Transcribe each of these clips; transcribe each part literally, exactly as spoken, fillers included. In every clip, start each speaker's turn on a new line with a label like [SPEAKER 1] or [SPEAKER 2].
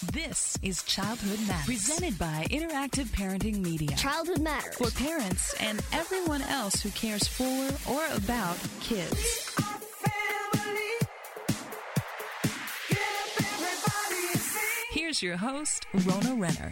[SPEAKER 1] This is Childhood Matters, presented by Interactive Parenting Media.
[SPEAKER 2] Childhood Matters.
[SPEAKER 1] For parents and everyone else who cares for or about kids. Here's your host, Rona Renner.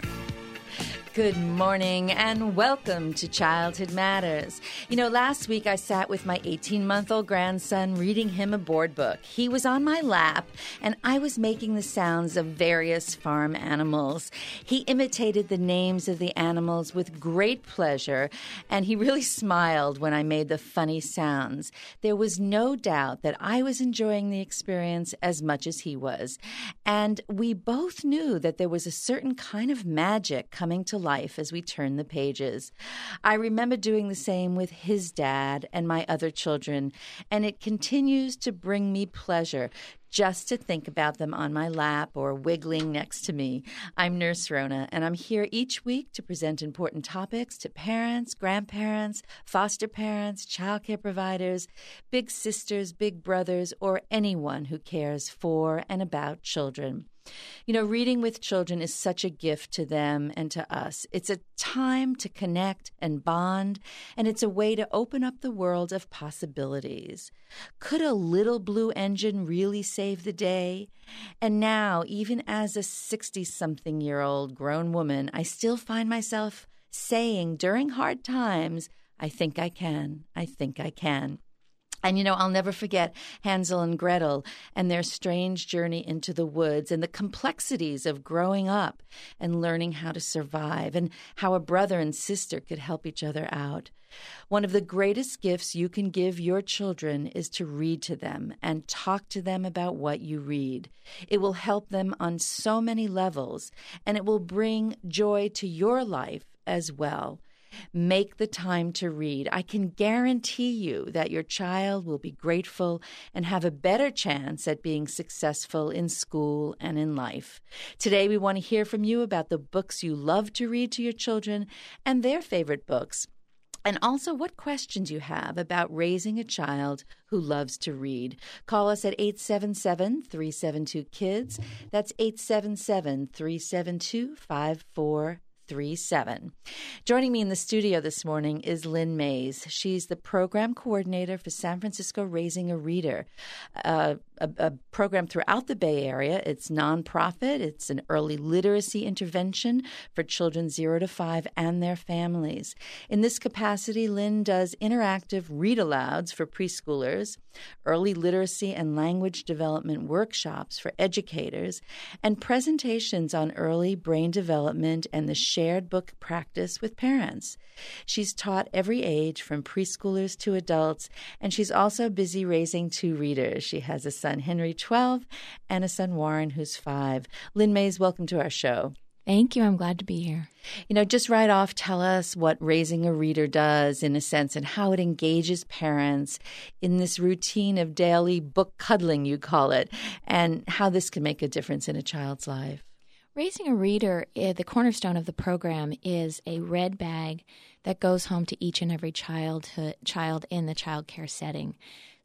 [SPEAKER 3] Good morning and welcome to Childhood Matters. You know, last week I sat with my eighteen-month-old grandson reading him a board book. He was on my lap and I was making the sounds of various farm animals. He imitated the names of the animals with great pleasure and he really smiled when I made the funny sounds. There was no doubt that I was enjoying the experience as much as he was. And we both knew that there was a certain kind of magic coming to life as we turn the pages. I remember doing the same with his dad and my other children, and it continues to bring me pleasure just to think about them on my lap or wiggling next to me. I'm Nurse Rona, and I'm here each week to present important topics to parents, grandparents, foster parents, childcare providers, big sisters, big brothers, or anyone who cares for and about children. You know, reading with children is such a gift to them and to us. It's a time to connect and bond, and it's a way to open up the world of possibilities. Could a little blue engine really save the day? And now, even as a sixty-something-year-old grown woman, I still find myself saying during hard times, I think I can, I think I can. And, you know, I'll never forget Hansel and Gretel and their strange journey into the woods and the complexities of growing up and learning how to survive and how a brother and sister could help each other out. One of the greatest gifts you can give your children is to read to them and talk to them about what you read. It will help them on so many levels, and it will bring joy to your life as well. Make the time to read. I can guarantee you that your child will be grateful and have a better chance at being successful in school and in life. Today, we want to hear from you about the books you love to read to your children and their favorite books. And also what questions you have about raising a child who loves to read. Call us at eight seven seven, three seven two, KIDS. That's eight seven seven, three seven two, five four three seven. Joining me in the studio this morning is Lynn Mays. She's the program coordinator for San Francisco Raising a Reader, uh, a, a program throughout the Bay Area. It's nonprofit. It's an early literacy intervention for children zero to five and their families. In this capacity, Lynn does interactive read-alouds for preschoolers, early literacy and language development workshops for educators, and presentations on early brain development and the shared book practice with parents. She's taught every age from preschoolers to adults, and she's also busy raising two readers. She has a son, Henry, twelve, and a son, Warren, who's five. Lynn Mays, welcome to our show.
[SPEAKER 4] Thank you. I'm glad to be here.
[SPEAKER 3] You know, just right off, tell us what Raising a Reader does, in a sense, and how it engages parents in this routine of daily book cuddling, you call it, and how this can make a difference in a child's life.
[SPEAKER 4] Raising a Reader, the cornerstone of the program, is a red bag that goes home to each and every child, child in the child care setting.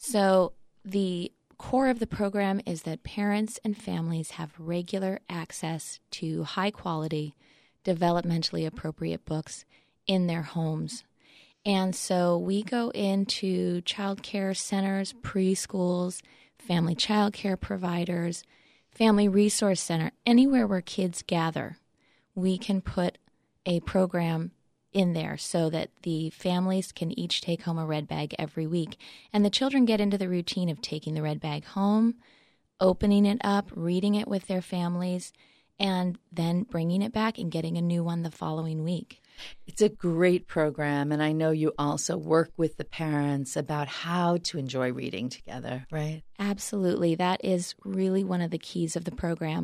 [SPEAKER 4] So the core of the program is that parents and families have regular access to high-quality, developmentally appropriate books in their homes. And so we go into child care centers, preschools, family child care providers, Family Resource Center, anywhere where kids gather, we can put a program in there so that the families can each take home a red bag every week. And the children get into the routine of taking the red bag home, opening it up, reading it with their families, and then bringing it back and getting a new one the following week.
[SPEAKER 3] It's a great program, and I know you also work with the parents about how to enjoy reading together, right?
[SPEAKER 4] Absolutely. That is really one of the keys of the program.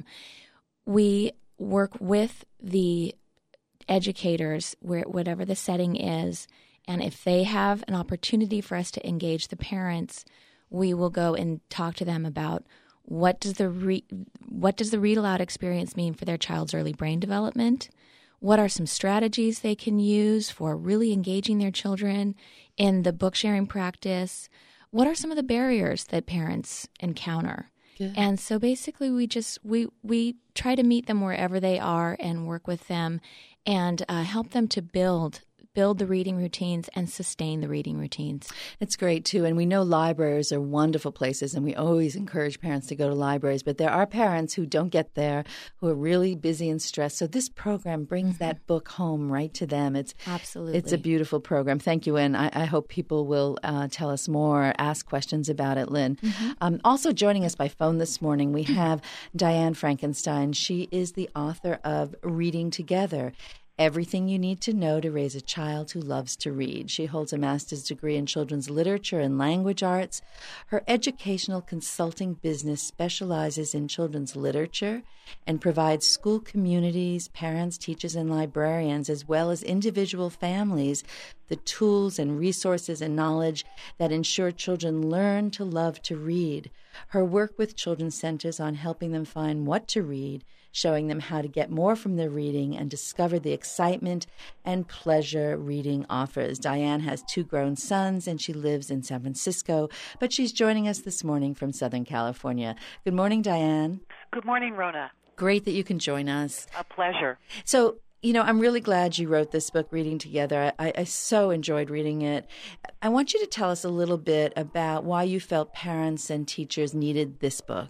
[SPEAKER 4] We work with the educators, where whatever the setting is, and if they have an opportunity for us to engage the parents, we will go and talk to them about what does the re- what does the read aloud experience mean for their child's early brain development. What are some strategies they can use for really engaging their children in the book sharing practice? What are some of the barriers that parents encounter? Good. And so basically we just, we, we try to meet them wherever they are and work with them and uh, help them to build build the reading routines and sustain the reading routines.
[SPEAKER 3] It's great, too. And we know libraries are wonderful places, and we always encourage parents to go to libraries. But there are parents who don't get there, who are really busy and stressed. So this program brings mm-hmm. that book home right to them. It's
[SPEAKER 4] Absolutely.
[SPEAKER 3] It's a beautiful program. Thank you, and I, I hope people will uh, tell us more, ask questions about it, Lynn. Mm-hmm. Um, also joining us by phone this morning, we have Diane Frankenstein. She is the author of Reading Together, Everything You Need to Know to Raise a Child Who Loves to Read. She holds a master's degree in children's literature and language arts. Her educational consulting business specializes in children's literature and provides school communities, parents, teachers, and librarians, as well as individual families, the tools and resources and knowledge that ensure children learn to love to read. Her work with children's centers on helping them find what to read, showing them how to get more from their reading and discover the excitement and pleasure reading offers. Diane has two grown sons, and she lives in San Francisco, but she's joining us this morning from Southern California. Good morning, Diane.
[SPEAKER 2] Good morning, Rona.
[SPEAKER 3] Great that you can join us.
[SPEAKER 2] A pleasure.
[SPEAKER 3] So, you know, I'm really glad you wrote this book, Reading Together. I, I so enjoyed reading it. I want you to tell us a little bit about why you felt parents and teachers needed this book.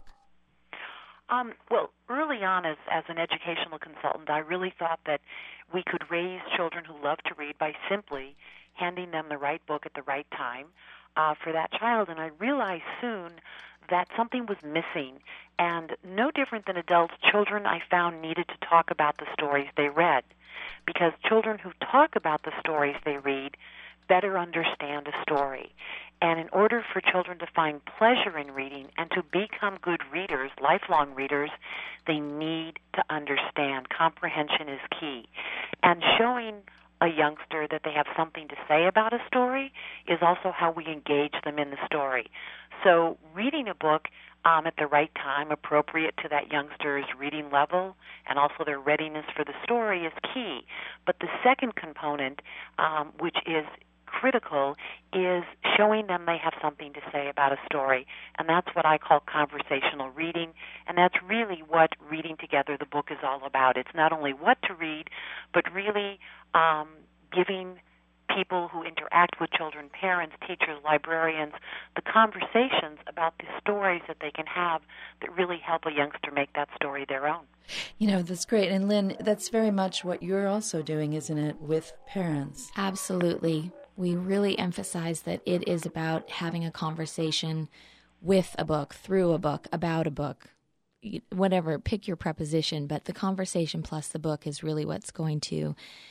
[SPEAKER 2] Um, well, early on as, as an educational consultant, I really thought that we could raise children who love to read by simply handing them the right book at the right time uh, for that child. And I realized soon that something was missing. And no different than adults, children I found needed to talk about the stories they read, because children who talk about the stories they read better understand a story. And in order for children to find pleasure in reading and to become good readers, lifelong readers, they need to understand. Comprehension is key. And showing a youngster that they have something to say about a story is also how we engage them in the story. So reading a book um, at the right time, appropriate to that youngster's reading level, and also their readiness for the story is key. But the second component, um, which is critical, is showing them they have something to say about a story, and that's what I call conversational reading, and that's really what Reading Together, the book, is all about. It's not only what to read, but really um, giving people who interact with children, parents, teachers, librarians, the conversations about the stories that they can have that really help a youngster make that story their own.
[SPEAKER 3] You know, that's great. And Lynn, that's very much what you're also doing, isn't it, with parents?
[SPEAKER 4] Absolutely. We really emphasize that it is about having a conversation with a book, through a book, about a book, whatever, pick your preposition, but the conversation plus the book is really what's going to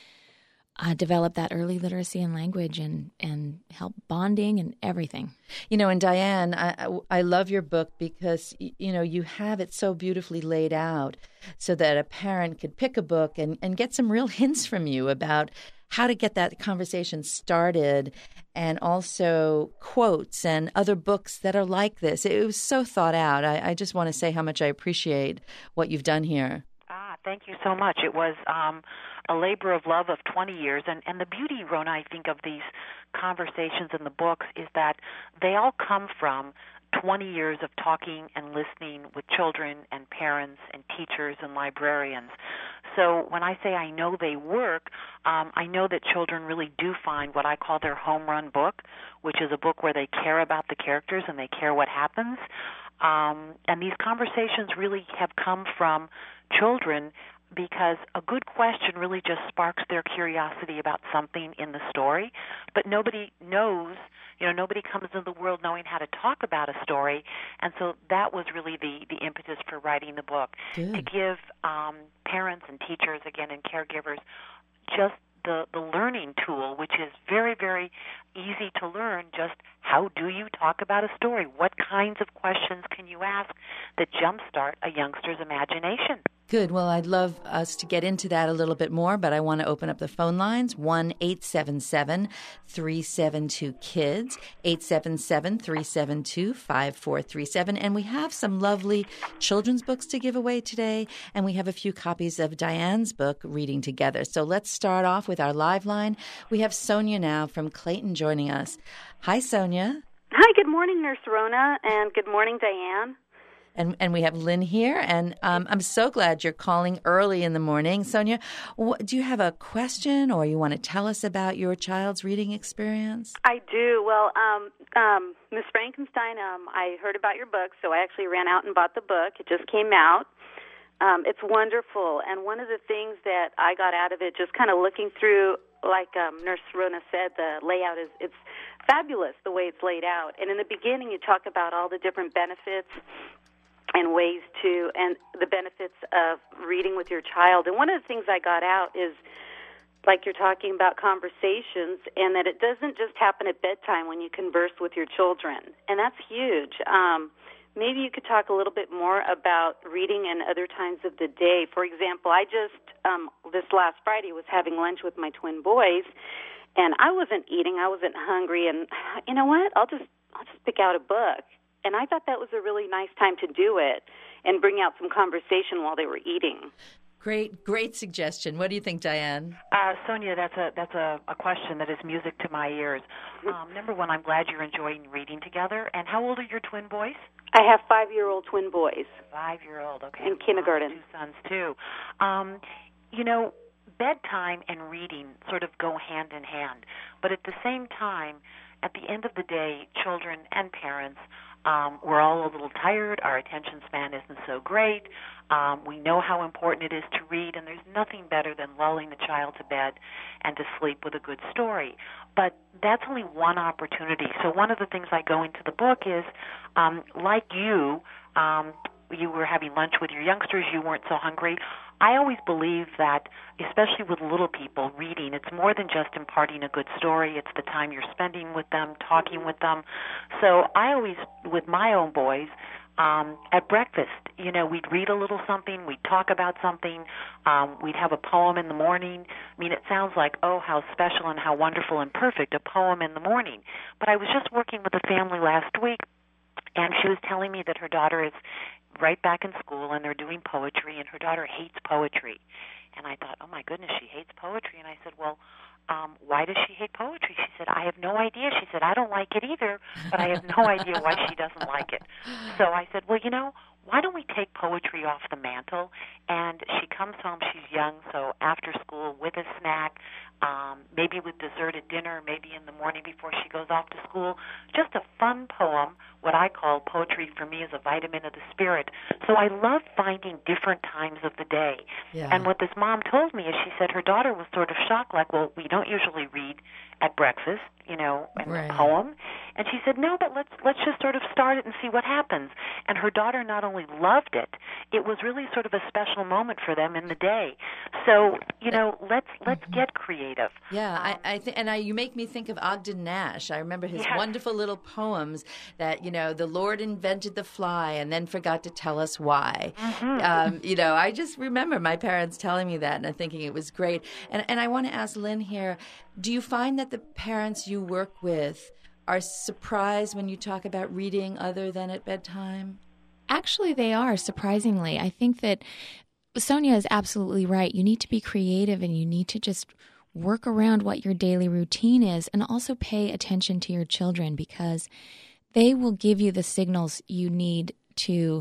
[SPEAKER 4] uh, develop that early literacy and language and, and help bonding and everything.
[SPEAKER 3] You know, and Diane, I, I love your book because, you know, you have it so beautifully laid out so that a parent could pick a book and, and get some real hints from you about how to get that conversation started, and also quotes and other books that are like this. It was so thought out. I, I just want to say how much I appreciate what you've done here.
[SPEAKER 2] Ah, thank you so much. It was um, a labor of love of twenty years. And, and the beauty, Rona, I think, of these conversations in the books is that they all come from twenty years of talking and listening with children and parents and teachers and librarians. So when I say I know they work, um, I know that children really do find what I call their home run book, which is a book where they care about the characters and they care what happens. Um, and these conversations really have come from children because a good question really just sparks their curiosity about something in the story, but nobody knows, you know, nobody comes into the world knowing how to talk about a story, and so that was really the, the impetus for writing the book,
[SPEAKER 3] Good.
[SPEAKER 2] to give um, parents and teachers, again, and caregivers just the, the learning tool, which is very, very easy to learn. Just how do you talk about a story? What kinds of questions can you ask that jumpstart a youngster's imagination?
[SPEAKER 3] Good. Well, I'd love us to get into that a little bit more, but I want to open up the phone lines, one eight seven seven, three seven two, KIDS, eight seven seven, three seven two, five four three seven. And we have some lovely children's books to give away today, and we have a few copies of Diane's book, Reading Together. So let's start off with our live line. We have Sonia now from Clayton joining us. Hi, Sonia.
[SPEAKER 5] Hi, good morning, Nurse Rona, and good morning, Diane.
[SPEAKER 3] And and we have Lynn here, and um, I'm so glad you're calling early in the morning. Sonia, wh- do you have a question or you want to tell us about your child's reading experience?
[SPEAKER 5] I do. Well, um, um, Miss Frankenstein, um, I heard about your book, so I actually ran out and bought the book. It just came out. Um, it's wonderful, and one of the things that I got out of it, just kind of looking through, like um, Nurse Rona said, the layout is it's fabulous the way it's laid out. And in the beginning, you talk about all the different benefits and ways to, and the benefits of reading with your child. And one of the things I got out is, like you're talking about conversations, and that it doesn't just happen at bedtime when you converse with your children. And that's huge. Um, maybe you could talk a little bit more about reading in other times of the day. For example, I just, um, this last Friday, was having lunch with my twin boys, and I wasn't eating. I wasn't hungry. And you know what? I'll just, I'll just pick out a book. And I thought that was a really nice time to do it and bring out some conversation while they were eating.
[SPEAKER 3] Great, great suggestion. What do you think, Diane?
[SPEAKER 2] Uh, Sonia, that's a that's a, a question that is music to my ears. Um, number one, I'm glad you're enjoying reading together. And how old are your twin boys?
[SPEAKER 5] I have five-year-old twin boys.
[SPEAKER 2] Five-year-old, okay.
[SPEAKER 5] In kindergarten.
[SPEAKER 2] Two sons, too. Um, you know, bedtime and reading sort of go hand in hand. But at the same time, at the end of the day, children and parents, Um, we're all a little tired. Our attention span isn't so great. Um, we know how important it is to read, and there's nothing better than lulling the child to bed and to sleep with a good story. But that's only one opportunity. So one of the things I go into the book is, um, like you, um, you were having lunch with your youngsters, you weren't so hungry. I always believe that, especially with little people, reading, it's more than just imparting a good story. It's the time you're spending with them, talking with them. So I always, with my own boys, um, at breakfast, you know, we'd read a little something, we'd talk about something, um, we'd have a poem in the morning. I mean, it sounds like, oh, how special and how wonderful and perfect, a poem in the morning. But I was just working with a family last week, and she was telling me that her daughter is right back in school, and they're doing poetry, and her daughter hates poetry. And I thought, oh, my goodness, she hates poetry. And I said, well, um, why does she hate poetry? She said, I have no idea. She said, I don't like it either, but I have no idea why she doesn't like it. So I said, well, you know, why don't we take poetry off the mantle? And she comes home, she's young, so after school with a snack, um, maybe with dessert at dinner, maybe in the morning before she goes off to school, just a fun poem. What I call poetry for me is a vitamin of the spirit. So I love finding different times of the day.
[SPEAKER 3] Yeah.
[SPEAKER 2] And what this mom told me is she said her daughter was sort of shocked, like, well, we don't usually read at breakfast, you know, in
[SPEAKER 3] Right.
[SPEAKER 2] a poem. And she said, no, but let's let's just sort of start it and see what happens. And her daughter not only loved it, it was really sort of a special moment for them in the day. So, you know, let's let's
[SPEAKER 3] Mm-hmm.
[SPEAKER 2] get creative.
[SPEAKER 3] Yeah,
[SPEAKER 2] Um,
[SPEAKER 3] I, I th- and I, you make me think of Ogden Nash. I remember his
[SPEAKER 2] Yes.
[SPEAKER 3] wonderful little poems that, you know, the Lord invented the fly and then forgot to tell us why.
[SPEAKER 2] Mm-hmm.
[SPEAKER 3] Um, you know, I just remember my parents telling me that and thinking it was great. And, and I want to ask Lynn here, do you find that the parents you work with are surprised when you talk about reading other than at bedtime?
[SPEAKER 4] Actually, they are, surprisingly. I think that Sonia is absolutely right. You need to be creative and you need to just work around what your daily routine is and also pay attention to your children because they will give you the signals you need to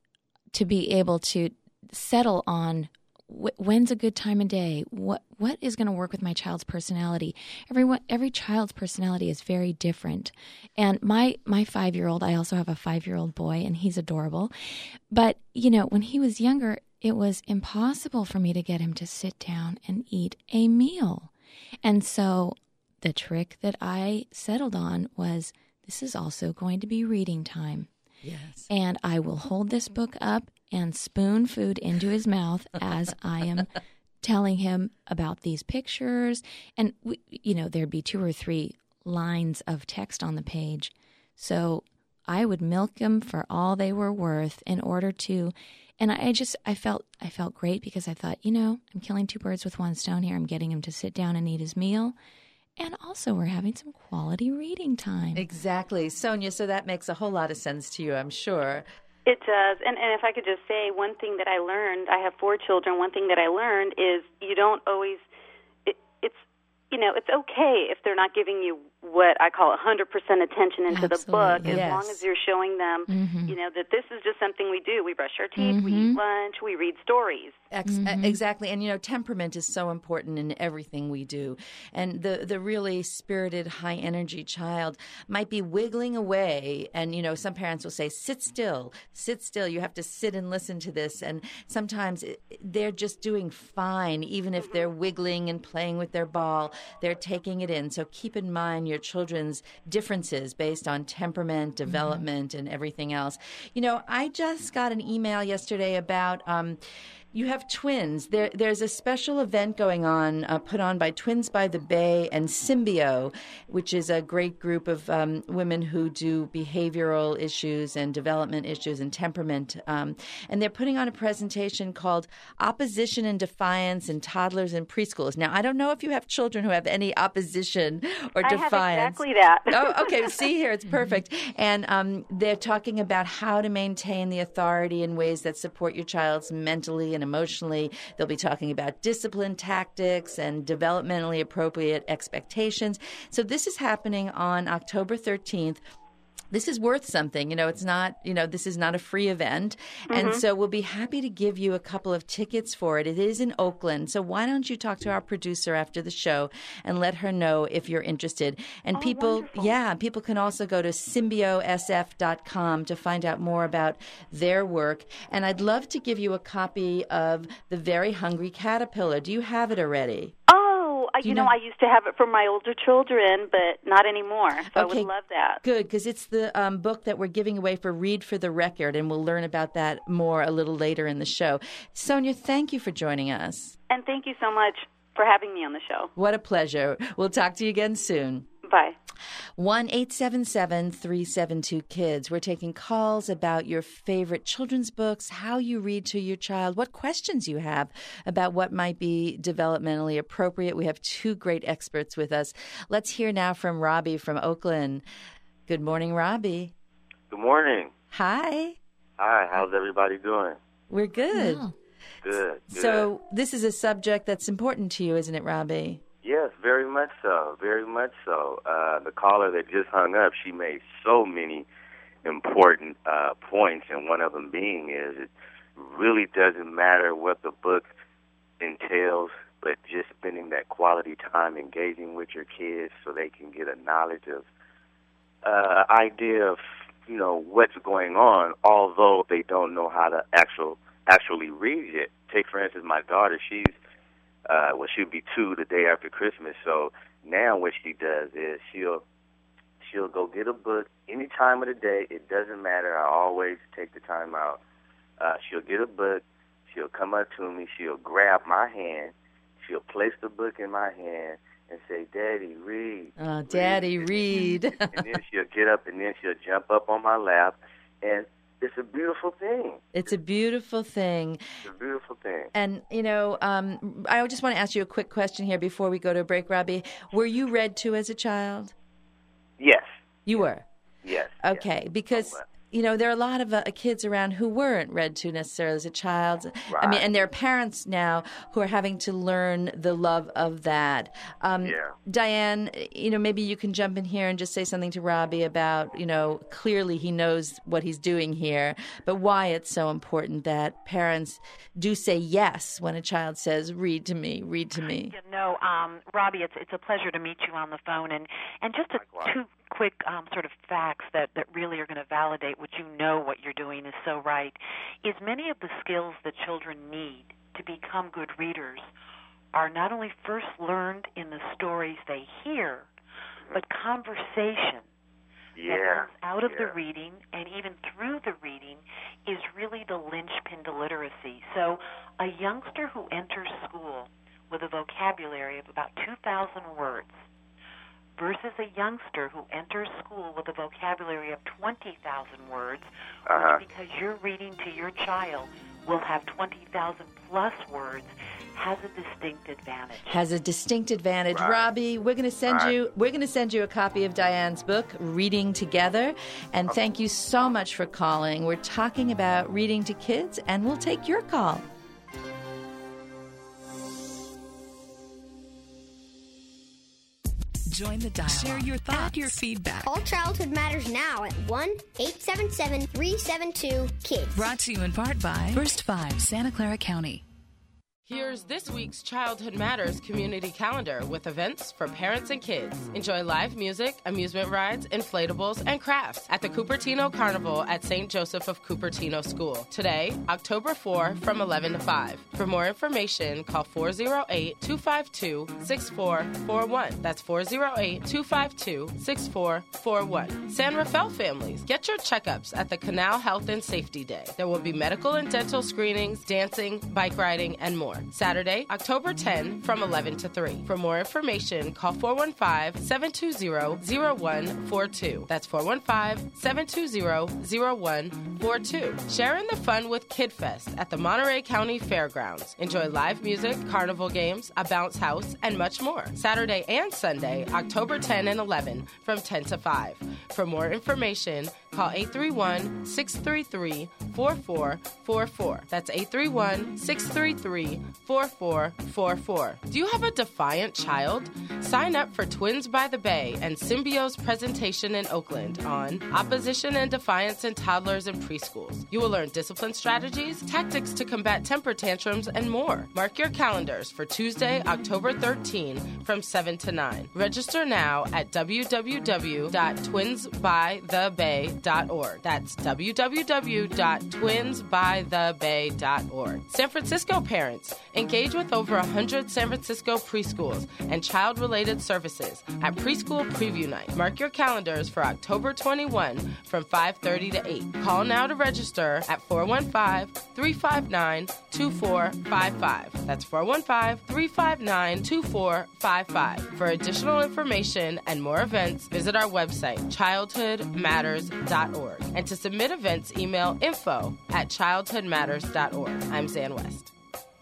[SPEAKER 4] to be able to settle on wh- when's a good time of day, what what is going to work with my child's personality. Everyone, every child's personality is very different. And my my five-year-old, I also have a five-year-old boy, and he's adorable. But, you know, when he was younger, it was impossible for me to get him to sit down and eat a meal. And so the trick that I settled on was this is also going to be reading time.
[SPEAKER 3] Yes.
[SPEAKER 4] And I will hold this book up and spoon food into his mouth as I am telling him about these pictures. And, we, you know, there'd be two or three lines of text on the page. So I would milk them for all they were worth in order to, and I just, I felt, I felt great because I thought, you know, I'm killing two birds with one stone here. I'm getting him to sit down and eat his meal. And also we're having some quality reading time.
[SPEAKER 3] Exactly. Sonia, so that makes a whole lot of sense to you, I'm sure.
[SPEAKER 5] It does. And, and if I could just say one thing that I learned, I have four children, one thing that I learned is you don't always, it, it's, you know, it's okay if they're not giving you what I call one hundred percent attention into
[SPEAKER 3] Absolutely.
[SPEAKER 5] the book, as
[SPEAKER 3] Yes.
[SPEAKER 5] long as you're showing them,
[SPEAKER 4] Mm-hmm.
[SPEAKER 5] you know, that this is just something we do. We brush our teeth,
[SPEAKER 4] Mm-hmm.
[SPEAKER 5] we eat lunch, we read stories.
[SPEAKER 3] Ex-
[SPEAKER 4] Mm-hmm.
[SPEAKER 3] Exactly. And, you know, temperament is so important in everything we do. And the, the really spirited, high-energy child might be wiggling away. And, you know, some parents will say, sit still, sit still. You have to sit and listen to this. And sometimes it, they're just doing fine, even if they're wiggling and playing with their ball. They're taking it in. So keep in mind your children's differences based on temperament, development, and everything else. You know, I just got an email yesterday about um, you have twins. There, there's a special event going on, uh, put on by Twins by the Bay and Symbio, which is a great group of um, women who do behavioral issues and development issues and temperament. Um, and they're putting on a presentation called Opposition and Defiance in Toddlers and Preschoolers. Now, I don't know if you have children who have any opposition or
[SPEAKER 5] I
[SPEAKER 3] defiance.
[SPEAKER 5] have exactly that.
[SPEAKER 3] Oh, okay. See here, it's perfect. And um, they're talking about how to maintain the authority in ways that support your child's mentally and emotionally. They'll be talking about discipline tactics and developmentally appropriate expectations. So this is happening on October thirteenth. This is worth something. You know, it's not, you know, this is not a free event. And so we'll be happy to give you a couple of tickets for it. It is in Oakland. So why don't you talk to our producer after the show and let her know if you're interested. And
[SPEAKER 5] Oh,
[SPEAKER 3] people,
[SPEAKER 5] wonderful.
[SPEAKER 3] yeah, people can also go to symbio s f dot com to find out more about their work. And I'd love to give you a copy of The Very Hungry Caterpillar. Do you have it already?
[SPEAKER 5] Oh, I- you,
[SPEAKER 3] You
[SPEAKER 5] know,
[SPEAKER 3] know-
[SPEAKER 5] I used to have it for my older children, but not anymore. So I
[SPEAKER 3] Okay.
[SPEAKER 5] would love that.
[SPEAKER 3] Good, because it's the um, book that we're giving away for Read for the Record, and we'll learn about that more a little later in the show. Sonia, thank you for joining us.
[SPEAKER 5] And thank you so much for having me on the show.
[SPEAKER 3] What a pleasure. We'll talk to you again soon.
[SPEAKER 5] Bye.
[SPEAKER 3] one eight seven seven, three seven two, KIDS. We're taking calls about your favorite children's books, how you read to your child, what questions you have about what might be developmentally appropriate. We have two great experts with us. Let's hear now from Robbie from Oakland. Good morning, Robbie.
[SPEAKER 6] Good morning.
[SPEAKER 3] Hi.
[SPEAKER 6] Hi, how's everybody doing?
[SPEAKER 3] We're good.
[SPEAKER 4] Oh.
[SPEAKER 6] Good, good.
[SPEAKER 3] So this is a subject that's important to you, isn't it, Robbie?
[SPEAKER 6] Yes, very much so, very much so. Uh, the caller that just hung up, she made so many important uh, points, and one of them being is it really doesn't matter what the book entails, but just spending that quality time engaging with your kids so they can get a knowledge of, uh, idea of, you know, what's going on, although they don't know how to actual actually read it. Take, for instance, my daughter, she's Uh, well, she'll be two the day after Christmas. So now what she does is she'll she'll go get a book any time of the day. It doesn't matter. I always take the time out. Uh, she'll get a book. She'll come up to me. She'll grab my hand. She'll place the book in my hand and say, "Daddy, read."
[SPEAKER 3] Oh, Daddy, read.
[SPEAKER 6] And then she'll get up and then she'll jump up on my lap, and it's a beautiful thing.
[SPEAKER 3] It's a beautiful thing.
[SPEAKER 6] It's a beautiful thing.
[SPEAKER 3] And, you know, um, I just want to ask you a quick question here before we go to a break, Robbie. Were you read to as a child?
[SPEAKER 6] Yes.
[SPEAKER 3] You were?
[SPEAKER 6] Yes.
[SPEAKER 3] Okay,
[SPEAKER 6] yes.
[SPEAKER 3] because, you know, there are a lot of uh, kids around who weren't read to necessarily as a child. I mean,
[SPEAKER 6] Right.
[SPEAKER 3] and there are parents now who are having to learn the love of that. Um,
[SPEAKER 6] Yeah.
[SPEAKER 3] Diane, you know, maybe you can jump in here and just say something to Robbie about, you know, clearly he knows what he's doing here, but why it's so important that parents do say yes when a child says, read to me, read to me.
[SPEAKER 2] You know, um, Robbie, it's it's a pleasure to meet you on the phone, and and just a,
[SPEAKER 6] Likewise.
[SPEAKER 2] two quick um, sort of facts that that really are going to validate what you know what you're doing is so right. Is many of the skills that children need to become good readers are not only first learned in the stories they hear, but conversation that
[SPEAKER 6] Yeah.
[SPEAKER 2] comes out of the
[SPEAKER 6] yeah.
[SPEAKER 2] reading and even through the reading is really the linchpin to literacy. So a youngster who enters school with a vocabulary of about two thousand words versus a youngster who enters school with a vocabulary of twenty thousand words,
[SPEAKER 6] Uh-huh.
[SPEAKER 2] which because you're reading to your child will have twenty thousand plus words, has a distinct advantage.
[SPEAKER 3] Has a distinct advantage.
[SPEAKER 6] Right.
[SPEAKER 3] Robbie, we're going to send
[SPEAKER 6] Right.
[SPEAKER 3] you we're going to send you a copy of Diane's book, Reading Together, and thank you so much for calling. We're talking about reading to kids, and we'll take your call.
[SPEAKER 1] Join the dialogue. Share your thoughts. Add your feedback.
[SPEAKER 7] Call Childhood Matters now at one eight seven seven, three seven two, KIDS.
[SPEAKER 1] Brought to you in part by First Five, Santa Clara County.
[SPEAKER 8] Here's this week's Childhood Matters community calendar with events for parents and kids. Enjoy live music, amusement rides, inflatables, and crafts at the Cupertino Carnival at Saint Joseph of Cupertino School. Today, October fourth, from eleven to five. For more information, call four oh eight, two five two, six four four one. That's four oh eight, two five two, six four four one. San Rafael families, get your checkups at the Canal Health and Safety Day. There will be medical and dental screenings, dancing, bike riding, and more. Saturday, October tenth, from eleven to three. For more information, call four one five, seven two zero, zero one four two. That's four one five, seven two zero, zero one four two. Share in the fun with Kid Fest at the Monterey County Fairgrounds. Enjoy live music, carnival games, a bounce house, and much more. Saturday and Sunday, October tenth and eleven, from ten to five. For more information, call eight three one, six three three, four four four four. That's eight three one, six three three, four four four four. Do you have a defiant child? Sign up for Twins by the Bay and Symbio's presentation in Oakland on opposition and defiance in toddlers and preschools. You will learn discipline strategies, tactics to combat temper tantrums, and more. Mark your calendars for Tuesday, October thirteenth, from seven to nine. Register now at w w w dot twins by the bay dot org. That's w w w dot twins by the bay dot org. San Francisco parents, engage with over one hundred San Francisco preschools and child-related services at Preschool Preview Night. Mark your calendars for October twenty-first from five thirty to eight. Call now to register at four one five, three five nine, two four five five. That's four one five, three five nine, two four five five. For additional information and more events, visit our website, childhood matters dot org. And to submit events, email info at childhood matters dot org. I'm Zan West.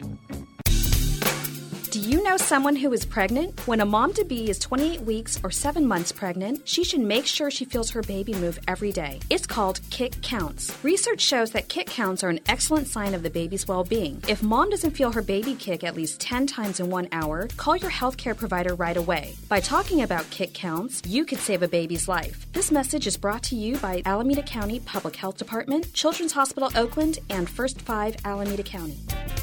[SPEAKER 9] Do you know someone who is pregnant? When a mom-to-be is twenty-eight weeks or seven months pregnant, she should make sure she feels her baby move every day. It's called kick counts. Research shows that kick counts are an excellent sign of the baby's well-being. If mom doesn't feel her baby kick at least ten times in one hour, call your healthcare provider right away. By talking about kick counts, you could save a baby's life. This message is brought to you by Alameda County Public Health Department, Children's Hospital Oakland, and First Five Alameda County.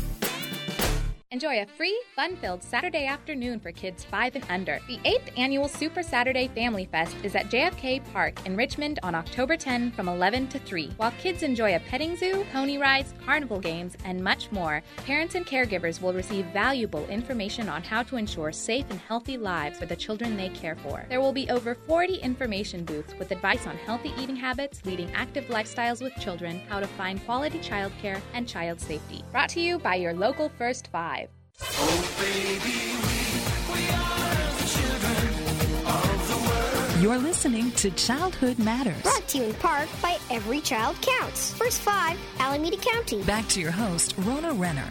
[SPEAKER 10] Enjoy a free, fun-filled Saturday afternoon for kids five and under. The eighth Annual Super Saturday Family Fest is at J F K Park in Richmond on October tenth from eleven to three. While kids enjoy a petting zoo, pony rides, carnival games, and much more, parents and caregivers will receive valuable information on how to ensure safe and healthy lives for the children they care for. There will be over forty information booths with advice on healthy eating habits, leading active lifestyles with children, how to find quality childcare, and child safety. Brought to you by your local First Five.
[SPEAKER 11] Oh, baby, we, we are the children of the world.
[SPEAKER 1] You're listening to Childhood Matters.
[SPEAKER 7] Brought to you in part by Every Child Counts. First Five, Alameda County.
[SPEAKER 1] Back to your host, Rona Renner.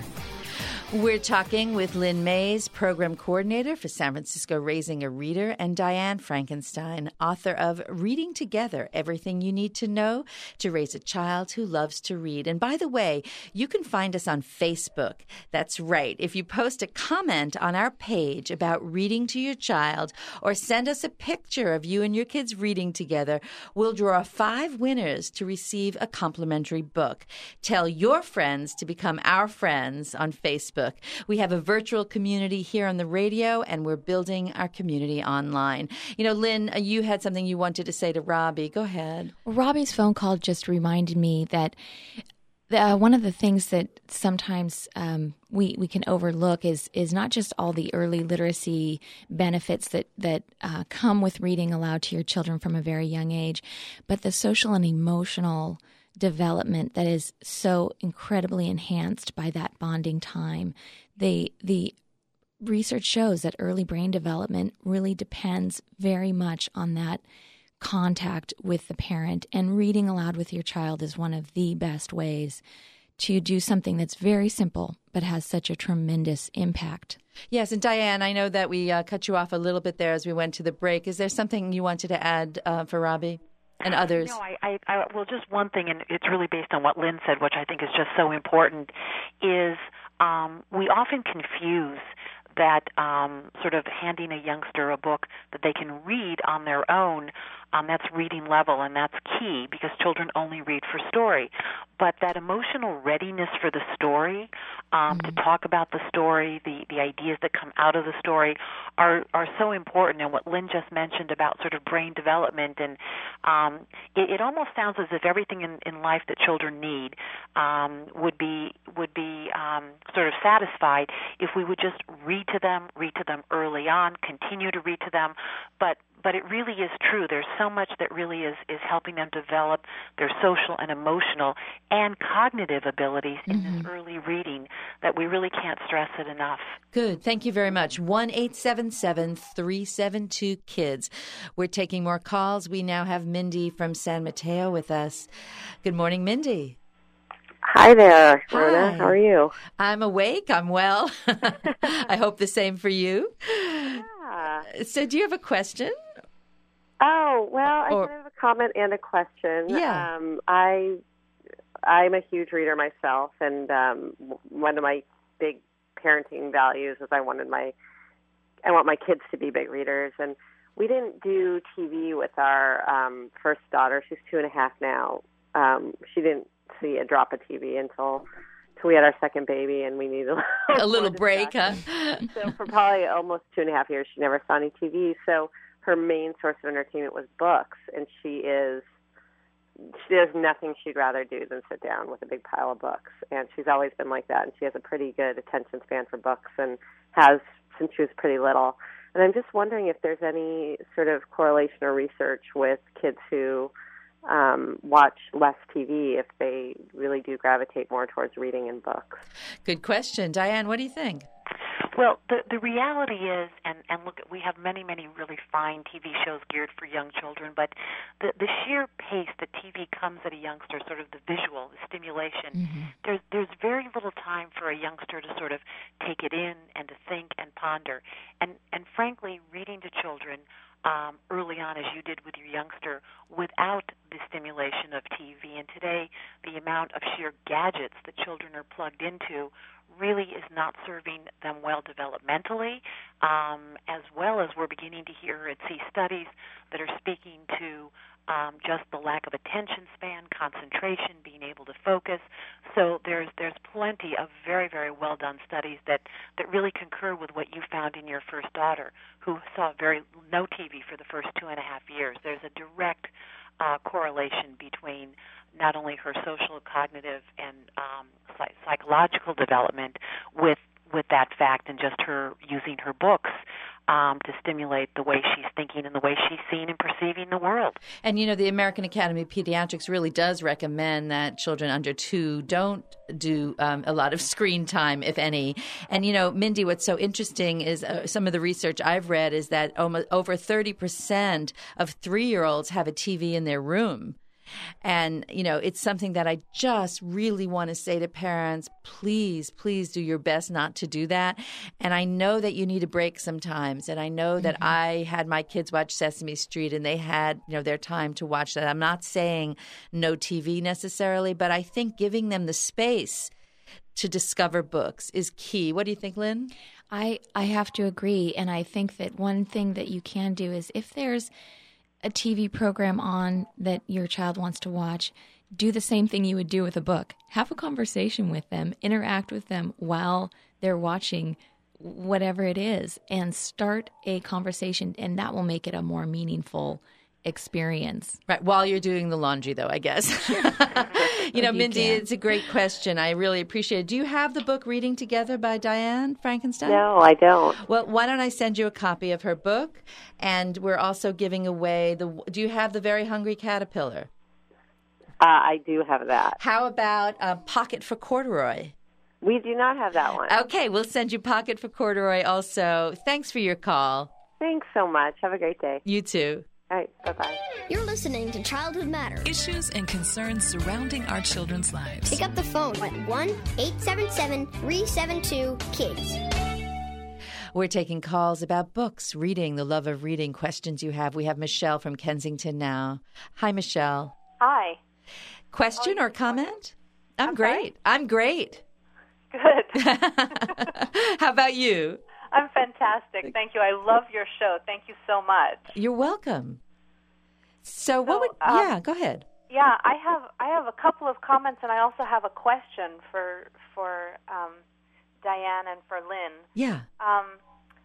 [SPEAKER 3] We're talking with Lynn Mays, Program Coordinator for San Francisco Raising a Reader, and Diane Frankenstein, author of Reading Together, Everything You Need to Know to Raise a Child Who Loves to Read. And by the way, you can find us on Facebook. That's right. If you post a comment on our page about reading to your child or send us a picture of you and your kids reading together, we'll draw five winners to receive a complimentary book. Tell your friends to become our friends on Facebook. We have a virtual community here on the radio, and we're building our community online. You know, Lynn, you had something you wanted to say to Robbie. Go ahead.
[SPEAKER 4] Well, Robbie's phone call just reminded me that uh, one of the things that sometimes um, we we can overlook is is not just all the early literacy benefits that that uh, come with reading aloud to your children from a very young age, but the social and emotional development that is so incredibly enhanced by that bonding time. The the research shows that early brain development really depends very much on that contact with the parent, and reading aloud with your child is one of the best ways to do something that's very simple but has such a tremendous impact.
[SPEAKER 3] Yes, and Diane, I know that we uh, cut you off a little bit there as we went to the break. Is there something you wanted to add uh, for Robbie? And others.
[SPEAKER 2] No, I, I, I, well, just one thing, and it's really based on what Lynn said, which I think is just so important, is um, we often confuse that um, sort of handing a youngster a book that they can read on their own, um, that's reading level, and that's key because children only read for story. But that emotional readiness for the story, um, mm-hmm. to talk about the story, the, the ideas that come out of the story are, are so important. And what Lynn just mentioned about sort of brain development, and um, it, it almost sounds as if everything in, in life that children need um, would be would be um, sort of satisfied if we would just read to them, read to them early on, continue to read to them. But But it really is true. There's so much that really is, is helping them develop their social and emotional and cognitive abilities in mm-hmm. this early reading that we really can't stress it enough.
[SPEAKER 3] Good. Thank you very much. one eight seven seven, three seven two, KIDS. We're taking more calls. We now have Mindy from San Mateo with us. Good morning, Mindy.
[SPEAKER 12] Hi there, Rona.
[SPEAKER 3] Hi.
[SPEAKER 12] How are you?
[SPEAKER 3] I'm awake. I'm well. I hope the same for you.
[SPEAKER 12] Yeah.
[SPEAKER 3] So do you have a question?
[SPEAKER 12] Oh, well,
[SPEAKER 3] Or,
[SPEAKER 12] I have a comment and a question.
[SPEAKER 3] Yeah.
[SPEAKER 12] Um, I, I'm a huge reader myself, and um, one of my big parenting values is I wanted my, I want my kids to be big readers. And we didn't do T V with our um, first daughter. She's two and a half now. Um, she didn't see a drop of T V until, until we had our second baby, and we needed a little,
[SPEAKER 3] a little break, huh?
[SPEAKER 12] So for probably almost two and a half years, she never saw any T V. So her main source of entertainment was books, and she is she has nothing she'd rather do than sit down with a big pile of books. And she's always been like that, and she has a pretty good attention span for books and has since she was pretty little. And I'm just wondering if there's any sort of correlation or research with kids who um, watch less T V, if they really do gravitate more towards reading and books.
[SPEAKER 3] Good question. Diane, what do you think?
[SPEAKER 2] Well, the the reality is, and, and look, we have many, many really fine T V shows geared for young children, but the, the sheer pace that T V comes at a youngster, sort of the visual, the stimulation, mm-hmm. there's there's very little time for a youngster to sort of take it in and to think and ponder. And, and frankly, reading to children um, early on, as you did with your youngster, without the stimulation of T V, and today the amount of sheer gadgets that children are plugged into really is not serving them well developmentally, um, as well as we're beginning to hear and see studies that are speaking to um, just the lack of attention span, concentration, being able to focus. So there's there's plenty of very, very well done studies that, that really concur with what you found in your first daughter, who saw very no T V for the first two and a half years. There's a direct uh, correlation between not only her social, cognitive, and um, psych- psychological development with with that fact, and just her using her books um, to stimulate the way she's thinking and the way she's seeing and perceiving the world.
[SPEAKER 3] And, you know, the American Academy of Pediatrics really does recommend that children under two don't do um, a lot of screen time, if any. And, you know, Mindy, what's so interesting is uh, some of the research I've read is that almost over thirty percent of three-year-olds have a T V in their room. And, you know, it's something that I just really want to say to parents, please, please do your best not to do that. And I know that you need a break sometimes. And I know that mm-hmm. I had my kids watch Sesame Street and they had, you know, their time to watch that. I'm not saying no T V necessarily, but I think giving them the space to discover books is key. What do you think, Lynn?
[SPEAKER 4] I, I have to agree. And I think that one thing that you can do is if there's a T V program on that your child wants to watch, do the same thing you would do with a book. Have a conversation with them, interact with them while they're watching whatever it is, and start a conversation, and that will make it a more meaningful experience.
[SPEAKER 3] Right, while you're doing the laundry, though, I guess. You know, Mindy, you it's a great question. I really appreciate it. Do you have the book Reading Together by Diane Frankenstein?
[SPEAKER 12] No, I don't.
[SPEAKER 3] Well, why don't I send you a copy of her book? And we're also giving away the – do you have The Very Hungry Caterpillar?
[SPEAKER 12] Uh, I do have that.
[SPEAKER 3] How about uh, Pocket for Corduroy?
[SPEAKER 12] We do not have that one.
[SPEAKER 3] Okay, we'll send you Pocket for Corduroy also. Thanks for your call.
[SPEAKER 12] Thanks so much. Have a great day.
[SPEAKER 3] You too.
[SPEAKER 12] All right, bye-bye.
[SPEAKER 7] You're listening to Childhood Matters.
[SPEAKER 1] Issues and concerns surrounding our children's lives.
[SPEAKER 7] Pick up the phone at one eight seven seven, three seven two, KIDS.
[SPEAKER 3] We're taking calls about books, reading, the love of reading, questions you have. We have Michelle from Kensington now. Hi, Michelle.
[SPEAKER 13] Hi.
[SPEAKER 3] Question or comment? I'm,
[SPEAKER 13] I'm
[SPEAKER 3] great.
[SPEAKER 13] sorry?
[SPEAKER 3] I'm great.
[SPEAKER 13] Good.
[SPEAKER 3] How about you?
[SPEAKER 13] I'm fantastic. Thank you. I love your show. Thank you so much.
[SPEAKER 3] You're welcome. So, what
[SPEAKER 13] So,
[SPEAKER 3] would?
[SPEAKER 13] um,
[SPEAKER 3] yeah, go ahead.
[SPEAKER 13] Yeah, I have I have a couple of comments, and I also have a question for for um, Diane and for Lynn.
[SPEAKER 3] Yeah.
[SPEAKER 13] Um,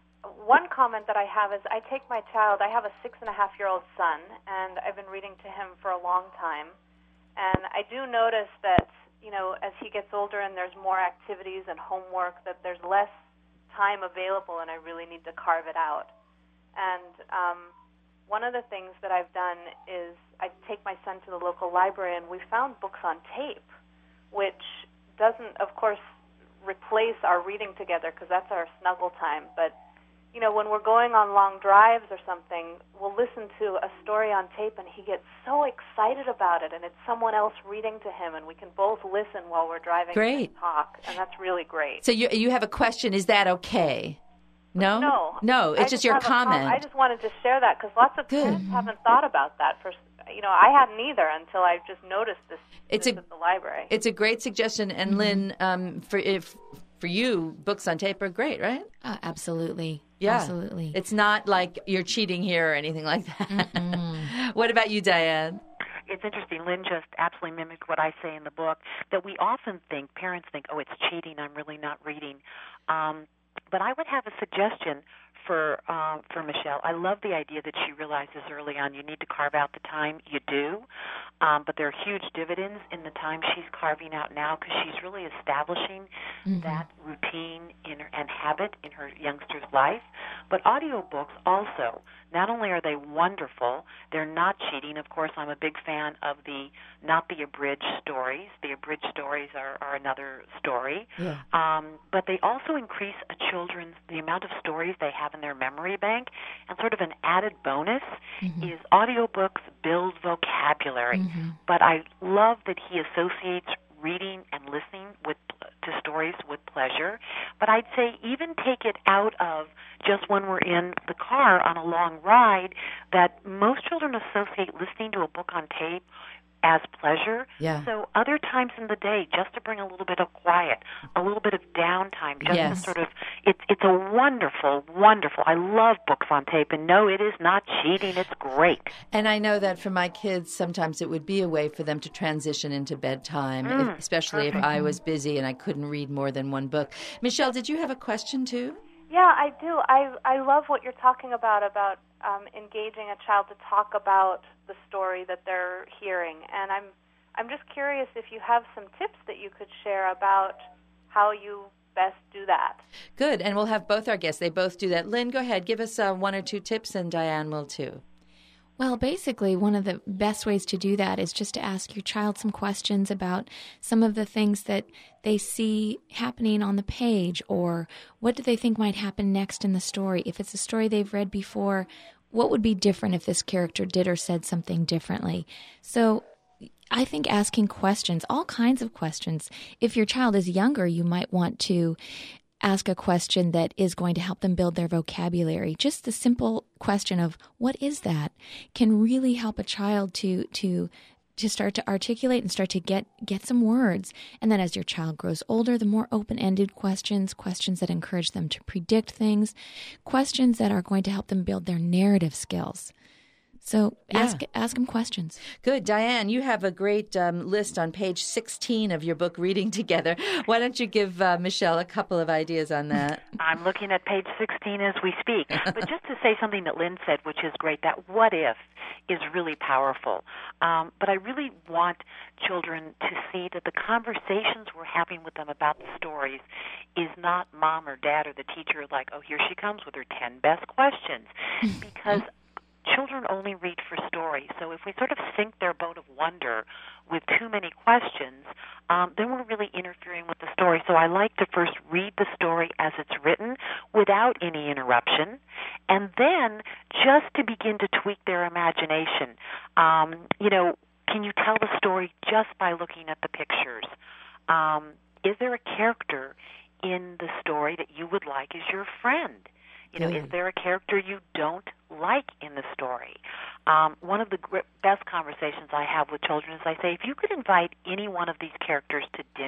[SPEAKER 13] one comment that I have is I take my child. I have a six and a half year old son, and I've been reading to him for a long time. And I do notice that, you know, as he gets older and there's more activities and homework, that there's less time available, and I really need to carve it out. And um, one of the things that I've done is I take my son to the local library, and we found books on tape, which doesn't, of course, replace our reading together because that's our snuggle time. But, you know, when we're going on long drives or something, we'll listen to a story on tape, and he gets so excited about it, and it's someone else reading to him, and we can both listen while we're driving
[SPEAKER 3] Great.
[SPEAKER 13] and talk, and that's really great.
[SPEAKER 3] So you you have a question? Is that okay? No,
[SPEAKER 13] No,
[SPEAKER 3] no. It's
[SPEAKER 13] I
[SPEAKER 3] just your
[SPEAKER 13] have a com-
[SPEAKER 3] comment.
[SPEAKER 13] I just wanted to share that because lots of parents haven't thought about that. For you know, I hadn't either until I just noticed this,
[SPEAKER 3] It's
[SPEAKER 13] this
[SPEAKER 3] a-
[SPEAKER 13] at the library.
[SPEAKER 3] It's a great suggestion, and Lynn, um, for if for you, books on tape are great, right?
[SPEAKER 4] Uh, absolutely.
[SPEAKER 3] Yeah,
[SPEAKER 4] Absolutely.
[SPEAKER 3] It's not like you're cheating here or anything like that. What about you, Diane?
[SPEAKER 2] It's interesting. Lynn just absolutely mimicked what I say in the book, that we often think, parents think, oh, it's cheating, I'm really not reading. Um, but I would have a suggestion for uh, for Michelle. I love the idea that she realizes early on you need to carve out the time. You do, um, but there are huge dividends in the time she's carving out now because she's really establishing
[SPEAKER 14] Mhm.
[SPEAKER 2] that routine in her, and habit in her youngster's life. But audiobooks also, not only are they wonderful, they're not cheating. Of course, I'm a big fan of the not the abridged stories. The abridged stories are, are another story.
[SPEAKER 3] Yeah.
[SPEAKER 2] Um, but they also increase a children's, the amount of stories they have in their memory bank. And sort of an added bonus
[SPEAKER 14] Mhm.
[SPEAKER 2] is audiobooks build vocabulary.
[SPEAKER 14] Mhm.
[SPEAKER 2] But I love that he associates reading and listening with to stories with pleasure. But I'd say even take it out of just when we're in the car on a long ride, that most children associate listening to a book on tape as pleasure.
[SPEAKER 3] Yeah.
[SPEAKER 2] So other times in the day, just to bring a little bit of quiet, a little bit of downtime, just
[SPEAKER 3] Yes.
[SPEAKER 2] to sort of, it's it's a wonderful, wonderful, I love books on tape, and no, it is not cheating, it's great.
[SPEAKER 3] And I know that for my kids, sometimes it would be a way for them to transition into bedtime,
[SPEAKER 2] Mm,
[SPEAKER 3] if, especially if
[SPEAKER 2] perfect.
[SPEAKER 3] I was busy and I couldn't read more than one book. Michelle, did you have a question too?
[SPEAKER 13] Yeah, I do. I I love what you're talking about about um, engaging a child to talk about the story that they're hearing, and I'm I'm just curious if you have some tips that you could share about how you best do that.
[SPEAKER 3] Good, and we'll have both our guests. They both do that. Lynn, go ahead. Give us uh, one or two tips, and Diane will too.
[SPEAKER 4] Well, basically, one of the best ways to do that is just to ask your child some questions about some of the things that they see happening on the page, or what do they think might happen next in the story. If it's a story they've read before, what would be different if this character did or said something differently? So I think asking questions, all kinds of questions. If your child is younger, you might want to ask a question that is going to help them build their vocabulary. Just the simple question of what is that can really help a child to to to start to articulate and start to get get some words. And then as your child grows older, the more open-ended questions, questions that encourage them to predict things, questions that are going to help them build their narrative skills. So
[SPEAKER 3] Yeah.
[SPEAKER 4] ask ask them questions.
[SPEAKER 3] Good. Diane, you have a great um, list on page sixteen of your book, Reading Together. Why don't you give uh, Michelle a couple of ideas on that?
[SPEAKER 2] I'm looking at page sixteen as we speak. But just to say something that Lynn said, which is great, that what if is really powerful. Um, but I really want children to see that the conversations we're having with them about the stories is not mom or dad or the teacher like, oh, here she comes with her ten best questions. Because children only read for stories. So if we sort of sink their boat of wonder with too many questions, um, then we're really interfering with the story. So I like to first read the story as it's written without any interruption, and then just to begin to tweak their imagination. Um, you know, can you tell the story just by looking at the pictures? Um, is there a character in the story that you would like as your friend? You know,
[SPEAKER 3] Good.
[SPEAKER 2] is there a character you don't like in the story? Um, one of the gr- best conversations I have with children is I say, if you could invite any one of these characters to dinner,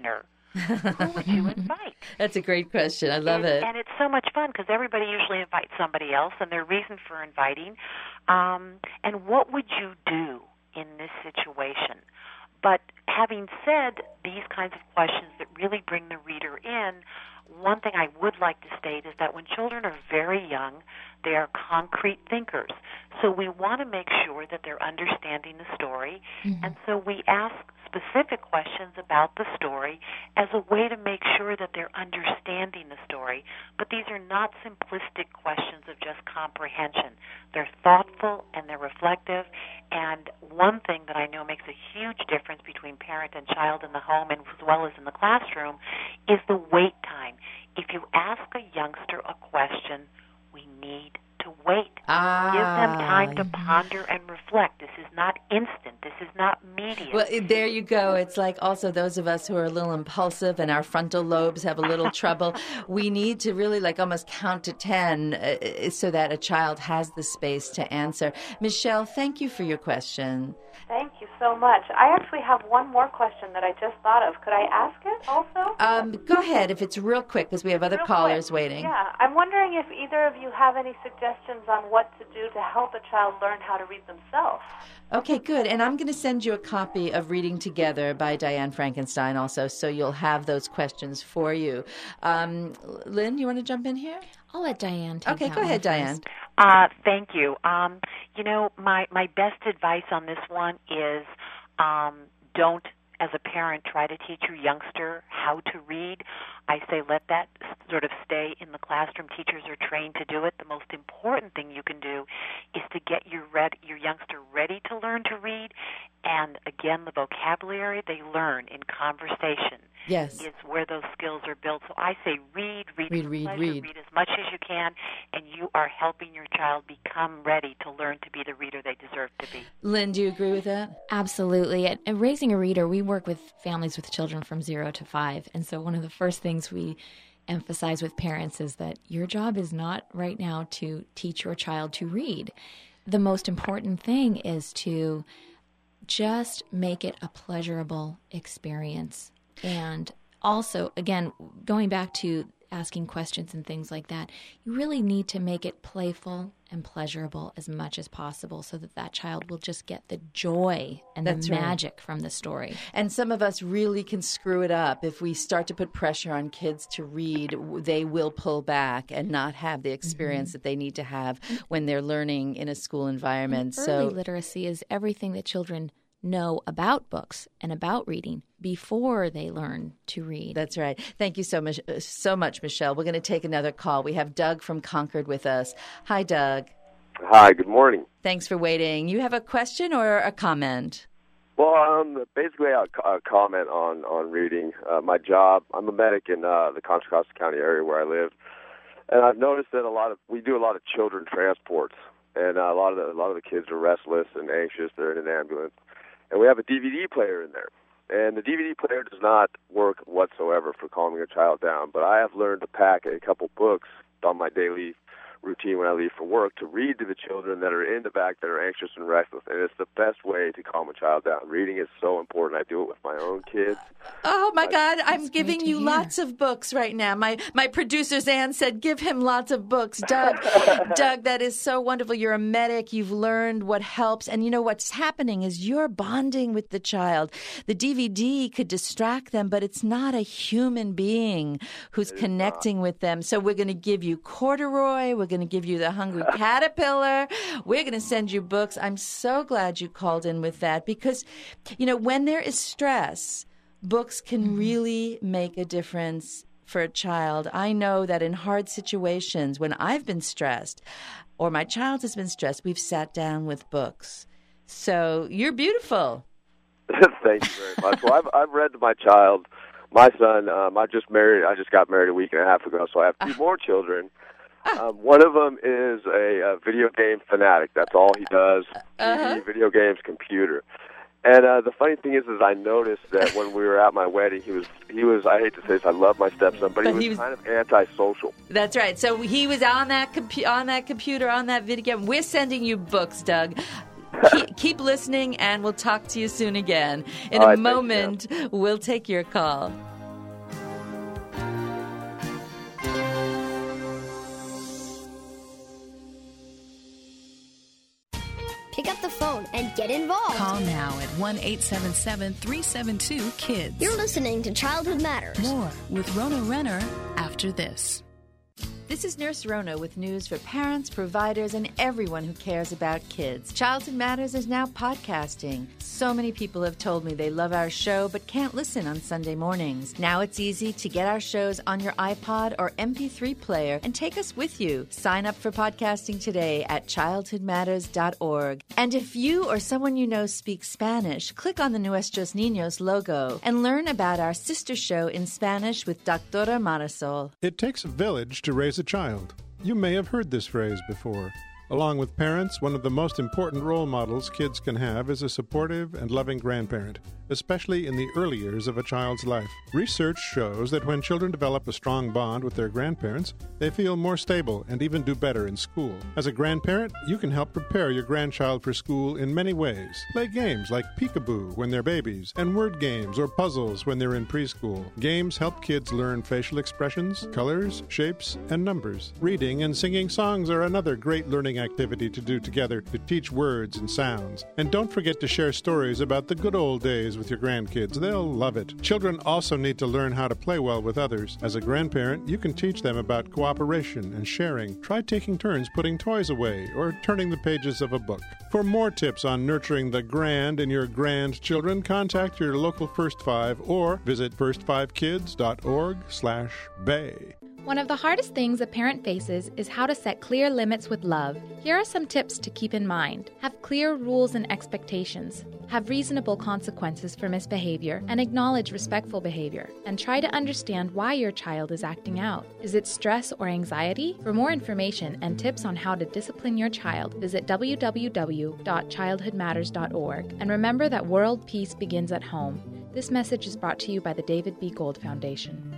[SPEAKER 2] who would you invite?
[SPEAKER 3] That's a great question. I love
[SPEAKER 2] and,
[SPEAKER 3] it.
[SPEAKER 2] And it's so much fun because everybody usually invites somebody else and their reason for inviting. Um, and what would you do in this situation? But having said these kinds of questions that really bring the reader in, one thing I would like to state is that when children are very young, they are concrete thinkers. So we want to make sure that they're understanding the story, mm-hmm. and so we ask specific questions about the story as a way to make sure that they're understanding the story. But these are not simplistic questions of just comprehension. They're thoughtful and they're reflective, and one thing that I know makes a huge difference between parent and child in the home and as well as in the classroom is the wait time. If you ask a youngster a question, we need to wait.
[SPEAKER 3] Ah.
[SPEAKER 2] Give them time to ponder and reflect. This is not instant. This is not immediate.
[SPEAKER 3] Well, there you go. It's like also those of us who are a little impulsive and our frontal lobes have a little trouble. We need to really like almost count to ten uh, so that a child has the space to answer. Michelle, thank you for your question.
[SPEAKER 13] Thank you so much. I actually have one more question that I just thought of. Could I ask it also?
[SPEAKER 3] Um, go ahead if it's real quick because we have other
[SPEAKER 13] real
[SPEAKER 3] callers
[SPEAKER 13] quick.
[SPEAKER 3] waiting.
[SPEAKER 13] Yeah, I'm wondering if either of you have any suggestions on what to do to help a child learn how to read themselves.
[SPEAKER 3] Okay, good. And I'm going to send you a copy of Reading Together by Diane Frankenstein also, so you'll have those questions for you. Um, Lynn, you want to jump in here?
[SPEAKER 4] I'll let Diane take
[SPEAKER 3] Okay,
[SPEAKER 4] that
[SPEAKER 3] go ahead,
[SPEAKER 4] one
[SPEAKER 3] Diane.
[SPEAKER 4] first.
[SPEAKER 2] Uh, thank you. Um, you know, my, my best advice on this one is um, don't, as a parent, try to teach your youngster how to read. I say let that sort of stay in the classroom. Teachers are trained to do it. The most important thing you can do is to get your read, your youngster ready to learn to read. And again, the vocabulary they learn in conversation
[SPEAKER 3] yes.
[SPEAKER 2] is where those skills are built. So I say read, read,
[SPEAKER 3] read,
[SPEAKER 2] with
[SPEAKER 3] read,
[SPEAKER 2] pleasure,
[SPEAKER 3] read.
[SPEAKER 2] read as much as you can, and you are helping your child become ready to learn to be the reader they deserve to be.
[SPEAKER 3] Lynn, do you agree with that?
[SPEAKER 4] Absolutely. At, at Raising a Reader, we work with families with children from zero to five. And so one of the first things we emphasize with parents is that your job is not right now to teach your child to read. The most important thing is to just make it a pleasurable experience. And also, again, going back to asking questions and things like that, you really need to make it playful and pleasurable as much as possible so that that child will just get the joy and
[SPEAKER 3] That's
[SPEAKER 4] the
[SPEAKER 3] right.
[SPEAKER 4] magic from the story.
[SPEAKER 3] And some of us really can screw it up. If we start to put pressure on kids to read, they will pull back and not have the experience mm-hmm. that they need to have when they're learning in a school environment.
[SPEAKER 4] And
[SPEAKER 3] so
[SPEAKER 4] early literacy is everything that children know about books and about reading before they learn to read.
[SPEAKER 3] That's right. Thank you so much, so much, Michelle. We're going to take another call. We have Doug from Concord with us. Hi, Doug.
[SPEAKER 14] Hi, good morning.
[SPEAKER 3] Thanks for waiting. You have a question or a comment?
[SPEAKER 14] Well, um, basically a, a comment on, on reading. Uh, my job, I'm a medic in uh, the Contra Costa County area where I live, and I've noticed that a lot of, we do a lot of children transports, and uh, a lot of the, a lot of the kids are restless and anxious. They're in an ambulance. And we have a D V D player in there. And the D V D player does not work whatsoever for calming a child down. But I have learned to pack a couple books on my daily routine when I leave for work to read to the children that are in the back that are anxious and restless. And it's the best way to calm a child down. Reading is so important. I do it with my own kids.
[SPEAKER 3] Oh, my
[SPEAKER 14] I,
[SPEAKER 3] God. I'm giving you hear. lots of books right now. My my producer, Zan, said give him lots of books. Doug, Doug, that is so wonderful. You're a medic. You've learned what helps. And you know what's happening is you're bonding with the child. The D V D could distract them, but it's not a human being who's connecting not. with them. So we're going to give you Corduroy. We're going to give you The Hungry Caterpillar. We're going to send you books. I'm so glad you called in with that because, you know, when there is stress, books can mm-hmm. really make a difference for a child. I know that in hard situations, when I've been stressed or my child has been stressed, we've sat down with books. So you're beautiful.
[SPEAKER 14] Thank you very much. Well, I've, I've read to my child, my son. Um, I just married. I just got married a week and a half ago, so I have two more children. Um, one of them is a, a video game fanatic. That's all he does.
[SPEAKER 3] Uh-huh.
[SPEAKER 14] T V, video games, computer. And uh, the funny thing is, is I noticed that when we were at my wedding, he was, he was. I hate to say this, I love my stepson, but he, but was, he was kind of antisocial.
[SPEAKER 3] That's right. So he was on that compu- on that computer, on that video game. We're sending you books, Doug. keep, keep listening, and we'll talk to you soon again. In
[SPEAKER 14] all
[SPEAKER 3] a
[SPEAKER 14] right,
[SPEAKER 3] moment, we'll take your call.
[SPEAKER 7] Pick up the phone and get involved.
[SPEAKER 1] Call now at one eight seven seven, three seven two, KIDS.
[SPEAKER 7] You're listening to Childhood Matters.
[SPEAKER 1] More with Rona Renner after this.
[SPEAKER 3] This is Nurse Rona with news for parents, providers, and everyone who cares about kids. Childhood Matters is now podcasting. So many people have told me they love our show but can't listen on Sunday mornings. Now it's easy to get our shows on your iPod or M P three player and take us with you. Sign up for podcasting today at childhood matters dot org. And if you or someone you know speaks Spanish, click on the Nuestros Niños logo and learn about our sister show in Spanish with Doctora Marisol.
[SPEAKER 15] It takes a village to raise a child. You may have heard this phrase before. Along with parents, one of the most important role models kids can have is a supportive and loving grandparent, especially in the early years of a child's life. Research shows that when children develop a strong bond with their grandparents, they feel more stable and even do better in school. As a grandparent, you can help prepare your grandchild for school in many ways. Play games like peekaboo when they're babies, and word games or puzzles when they're in preschool. Games help kids learn facial expressions, colors, shapes, and numbers. Reading and singing songs are another great learning activity to do together to teach words and sounds. And don't forget to share stories about the good old days with your grandkids. They'll love it. Children also need to learn how to play well with others. As a grandparent, you can teach them about cooperation and sharing. Try taking turns putting toys away or turning the pages of a book. For more tips on nurturing the grand in your grandchildren, contact your local First Five or visit first five kids dot org slash bay.
[SPEAKER 10] One of the hardest things a parent faces is how to set clear limits with love. Here are some tips to keep in mind. Have clear rules and expectations. Have reasonable consequences for misbehavior and acknowledge respectful behavior. And try to understand why your child is acting out. Is it stress or anxiety? For more information and tips on how to discipline your child, visit w w w dot childhood matters dot org. And remember that world peace begins at home. This message is brought to you by the David B. Gold Foundation.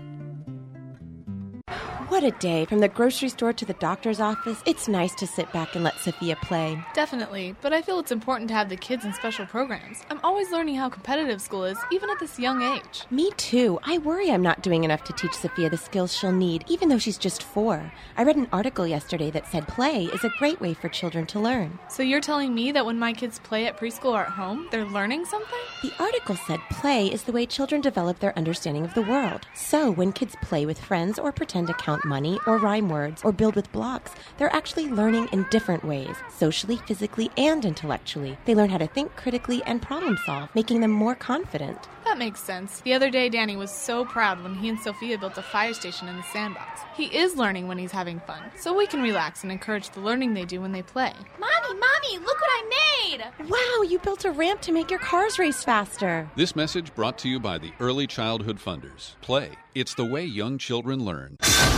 [SPEAKER 16] What a day. From the grocery store to the doctor's office, it's nice to sit back and let Sophia play.
[SPEAKER 17] Definitely, but I feel it's important to have the kids in special programs. I'm always learning how competitive school is, even at this young age.
[SPEAKER 16] Me too. I worry I'm not doing enough to teach Sophia the skills she'll need, even though she's just four. I read an article yesterday that said play is a great way for children to learn.
[SPEAKER 17] So you're telling me that when my kids play at preschool or at home, they're learning something?
[SPEAKER 16] The article said play is the way children develop their understanding of the world. So when kids play with friends or pretend to count money or rhyme words or build with blocks, they're actually learning in different ways, socially, physically, and intellectually. They learn how to think critically and problem solve, making them more confident.
[SPEAKER 17] That makes sense. The other day, Danny was so proud when he and Sophia built a fire station in the sandbox. He is learning when he's having fun, so we can relax and encourage the learning they do when they play.
[SPEAKER 18] Mommy, Mommy, look what I made!
[SPEAKER 16] Wow, you built a ramp to make your cars race faster.
[SPEAKER 19] This message brought to you by the Early Childhood Funders. Play. It's the way young children learn.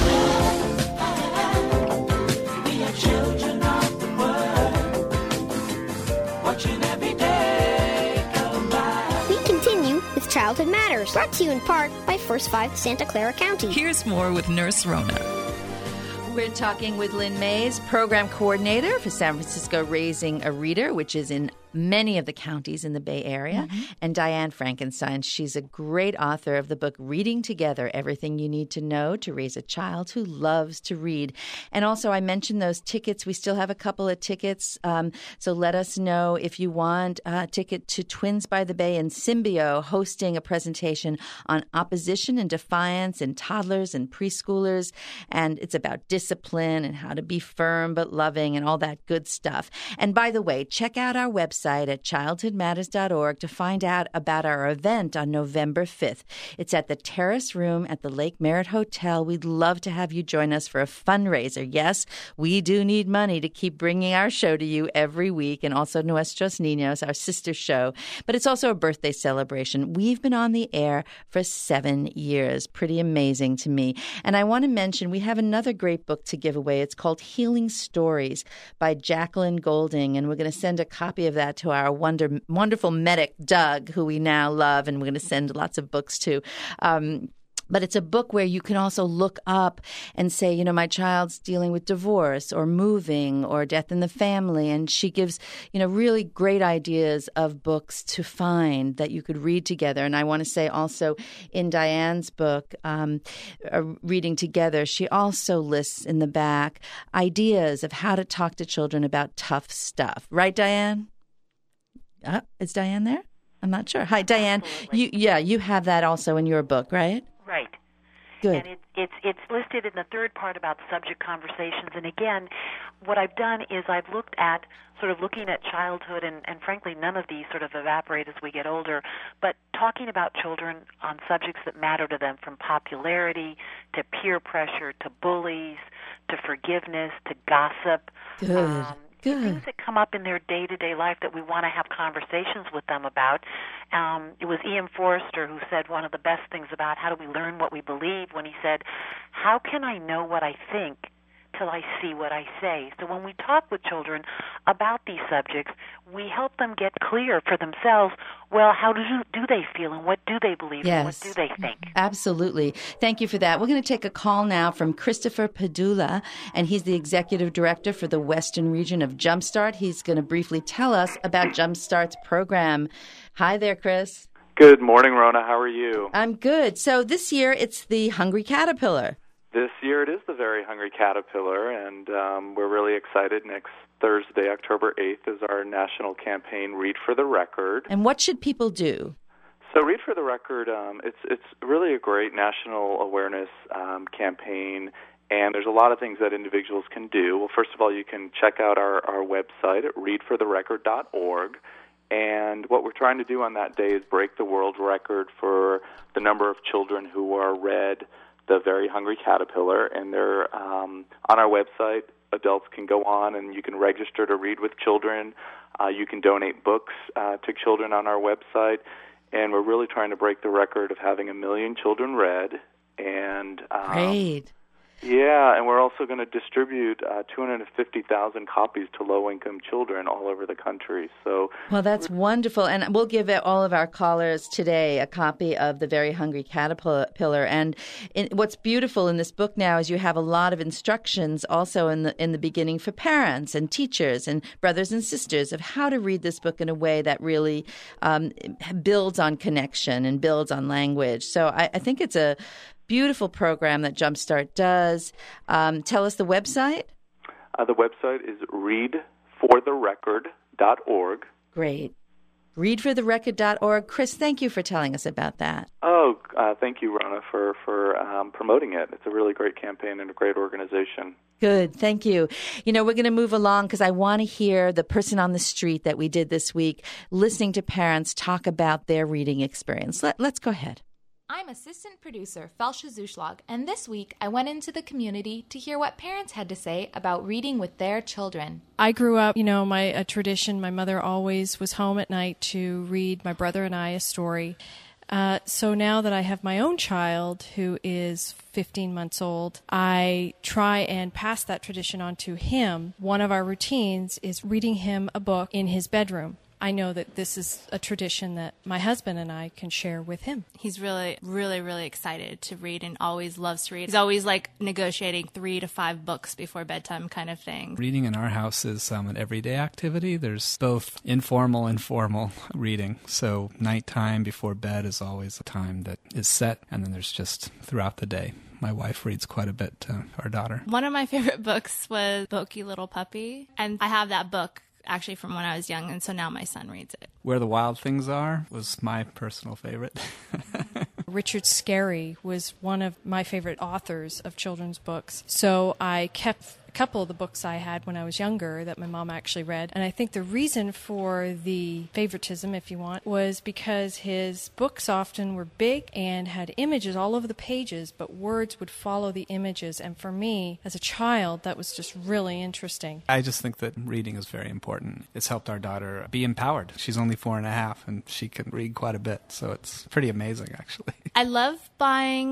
[SPEAKER 11] We are children of the world, watching every day come by.
[SPEAKER 7] We continue with Childhood Matters, brought to you in part by First Five Santa Clara County.
[SPEAKER 1] Here's more with Nurse Rona.
[SPEAKER 3] We're talking with Lynn Mays, program coordinator for San Francisco Raising a Reader, which is in many of the counties in the Bay Area, mm-hmm. and Diane Frankenstein. She's a great author of the book Reading Together, Everything You Need to Know to Raise a Child Who Loves to Read. And also, I mentioned those tickets. We still have a couple of tickets, um, so let us know if you want a ticket to Twins by the Bay and Symbio hosting a presentation on opposition and defiance in toddlers and preschoolers, and it's about discipline and how to be firm but loving and all that good stuff. And by the way, check out our website at childhood matters dot org to find out about our event on November fifth. It's at the Terrace Room at the Lake Merritt Hotel. We'd love to have you join us for a fundraiser. Yes, we do need money to keep bringing our show to you every week, and also Nuestros Niños, our sister show. But it's also a birthday celebration. We've been on the air for seven years. Pretty amazing to me. And I want to mention we have another great book to give away. It's called Healing Stories by Jacqueline Golding, and we're going to send a copy of that to our wonder, wonderful medic, Doug, who we now love, and we're going to send lots of books to. Um, But it's a book where you can also look up and say, you know, my child's dealing with divorce or moving or death in the family. And she gives, you know, really great ideas of books to find that you could read together. And I want to say also in Diane's book, um, uh, Reading Together, she also lists in the back ideas of how to talk to children about tough stuff. Right, Diane? Uh, is Diane there? I'm not sure. Hi, Diane. Absolutely. You, yeah, you have that also in your book, right?
[SPEAKER 2] Right.
[SPEAKER 3] Good.
[SPEAKER 2] And it, it's it's listed in the third part about subject conversations. And again, what I've done is I've looked at sort of looking at childhood, and, and frankly, none of these sort of evaporate as we get older, but talking about children on subjects that matter to them, from popularity to peer pressure to bullies to forgiveness to gossip.
[SPEAKER 3] Good.
[SPEAKER 2] Um,
[SPEAKER 3] Good.
[SPEAKER 2] Things that come up in their day-to-day life that we want to have conversations with them about. Um, it was Ian Forrester who said one of the best things about how do we learn what we believe when he said, how can I know what I think till I see what I say? So when we talk with children about these subjects, we help them get clear for themselves, well, how do, do they feel and what do they believe
[SPEAKER 3] Yes.
[SPEAKER 2] and what do they think?
[SPEAKER 3] Absolutely. Thank you for that. We're going to take a call now from Christopher Padula, and he's the Executive Director for the Western Region of Jumpstart. He's going to briefly tell us about Jumpstart's program. Hi there, Chris.
[SPEAKER 20] Good morning, Rona. How are you?
[SPEAKER 3] I'm good. So this year it's the Hungry Caterpillar.
[SPEAKER 20] This year it is the Very Hungry Caterpillar, and um, we're really excited. Next Thursday, October eighth, is our national campaign, Read for the Record.
[SPEAKER 3] And what should people do?
[SPEAKER 20] So Read for the Record, um, it's it's really a great national awareness um, campaign, and there's a lot of things that individuals can do. Well, first of all, you can check out our, our website at read for the record dot org, and what we're trying to do on that day is break the world record for the number of children who are read The Very Hungry Caterpillar, and they're um, on our website. Adults can go on and you can register to read with children. Uh, you can donate books uh, to children on our website, and we're really trying to break the record of having a million children read. And um,
[SPEAKER 3] Great.
[SPEAKER 20] Yeah, and we're also going to distribute uh, two hundred fifty thousand copies to low-income children all over the country. So,
[SPEAKER 3] well, that's wonderful. And we'll give all of our callers today a copy of The Very Hungry Caterpillar. And in, what's beautiful in this book now is you have a lot of instructions also in the in the beginning for parents and teachers and brothers and sisters of how to read this book in a way that really um, builds on connection and builds on language. So I, I think it's a beautiful program that Jumpstart does. Um, tell us the website.
[SPEAKER 20] Uh, the website is read for the record dot org.
[SPEAKER 3] Great. read for the record dot org. Chris, thank you for telling us about that.
[SPEAKER 20] Oh, uh, thank you, Rona, for, for um, promoting it. It's a really great campaign and a great organization.
[SPEAKER 3] Good. Thank you. You know, we're going to move along because I want to hear the person on the street that we did this week, listening to parents talk about their reading experience. Let, let's go ahead.
[SPEAKER 10] I'm assistant producer Felsha Zuschlag, and this week I went into the community to hear what parents had to say about reading with their children.
[SPEAKER 21] I grew up, you know, my a tradition. My mother always was home at night to read my brother and I a story. Uh, so now that I have my own child who is fifteen months old, I try and pass that tradition on to him. One of our routines is reading him a book in his bedroom. I know that this is a tradition that my husband and I can share with him.
[SPEAKER 22] He's really, really, really excited to read and always loves to read. He's always like negotiating three to five books before bedtime kind of thing.
[SPEAKER 23] Reading in our house is um, an everyday activity. There's both informal and formal reading. So nighttime before bed is always a time that is set, and then there's just throughout the day. My wife reads quite a bit to our daughter.
[SPEAKER 22] One of my favorite books was Boki Little Puppy, and I have that book actually from when I was young, and so now my son reads it.
[SPEAKER 23] Where the Wild Things Are was my personal favorite.
[SPEAKER 21] Richard Scarry was one of my favorite authors of children's books, so I kept a couple of the books I had when I was younger that my mom actually read, and I think the reason for the favoritism, if you want, was because his books often were big and had images all over the pages, but words would follow the images, and for me, as a child, that was just really interesting.
[SPEAKER 23] I just think that reading is very important. It's helped our daughter be empowered. She's only four and a half, and she can read quite a bit, so it's pretty amazing, actually.
[SPEAKER 22] I love buying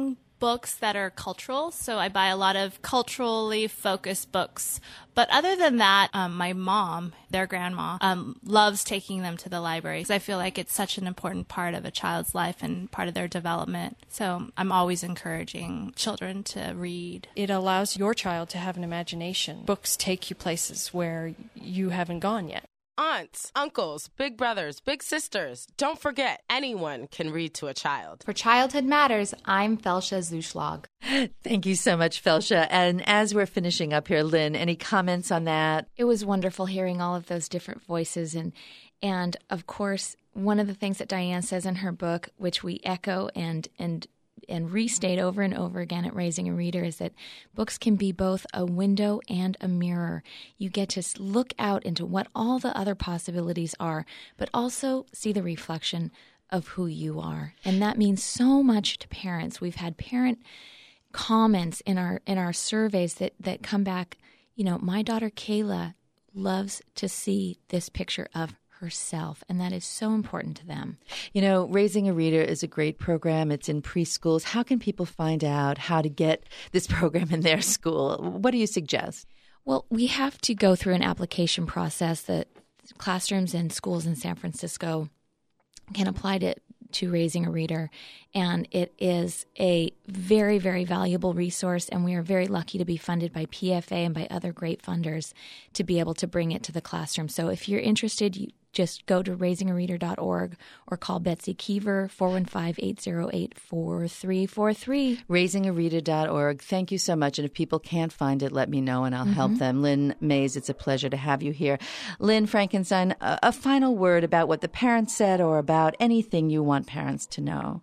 [SPEAKER 22] books that are cultural, so I buy a lot of culturally focused books. But other than that, um, my mom, their grandma, um, loves taking them to the library because I feel like it's such an important part of a child's life and part of their development. So I'm always encouraging children to read.
[SPEAKER 21] It allows your child to have an imagination. Books take you places where you haven't gone yet.
[SPEAKER 5] Aunts, uncles, big brothers, big sisters. Don't forget, anyone can read to a child.
[SPEAKER 10] For Childhood Matters, I'm Felsha Zuschlag.
[SPEAKER 3] Thank you so much, Felsha. And as we're finishing up here, Lynn, any comments on that?
[SPEAKER 4] It was wonderful hearing all of those different voices. And, and of course, one of the things that Diane says in her book, which we echo and and and restate over and over again at Raising a Reader, is that books can be both a window and a mirror. You get to look out into what all the other possibilities are, but also see the reflection of who you are. And that means so much to parents. We've had parent comments in our in our surveys that, that come back, you know, my daughter Kayla loves to see this picture of herself, and that is so important to them.
[SPEAKER 3] You know, Raising a Reader is a great program. It's in preschools. How can people find out how to get this program in their school? What do you suggest?
[SPEAKER 4] Well, we have to go through an application process that classrooms and schools in San Francisco can apply to to Raising a Reader, and it is a very, very valuable resource, and we are very lucky to be funded by P F A and by other great funders to be able to bring it to the classroom. So if you're interested, you just go to raising a reader dot org or call Betsy Keever, four one five, eight zero eight, four three four three.
[SPEAKER 3] raising a reader dot org. Thank you so much. And if people can't find it, let me know and I'll mm-hmm. help them. Lynn Mays, it's a pleasure to have you here. Lynn Frankenstein, a, a final word about what the parents said or about anything you want parents to know.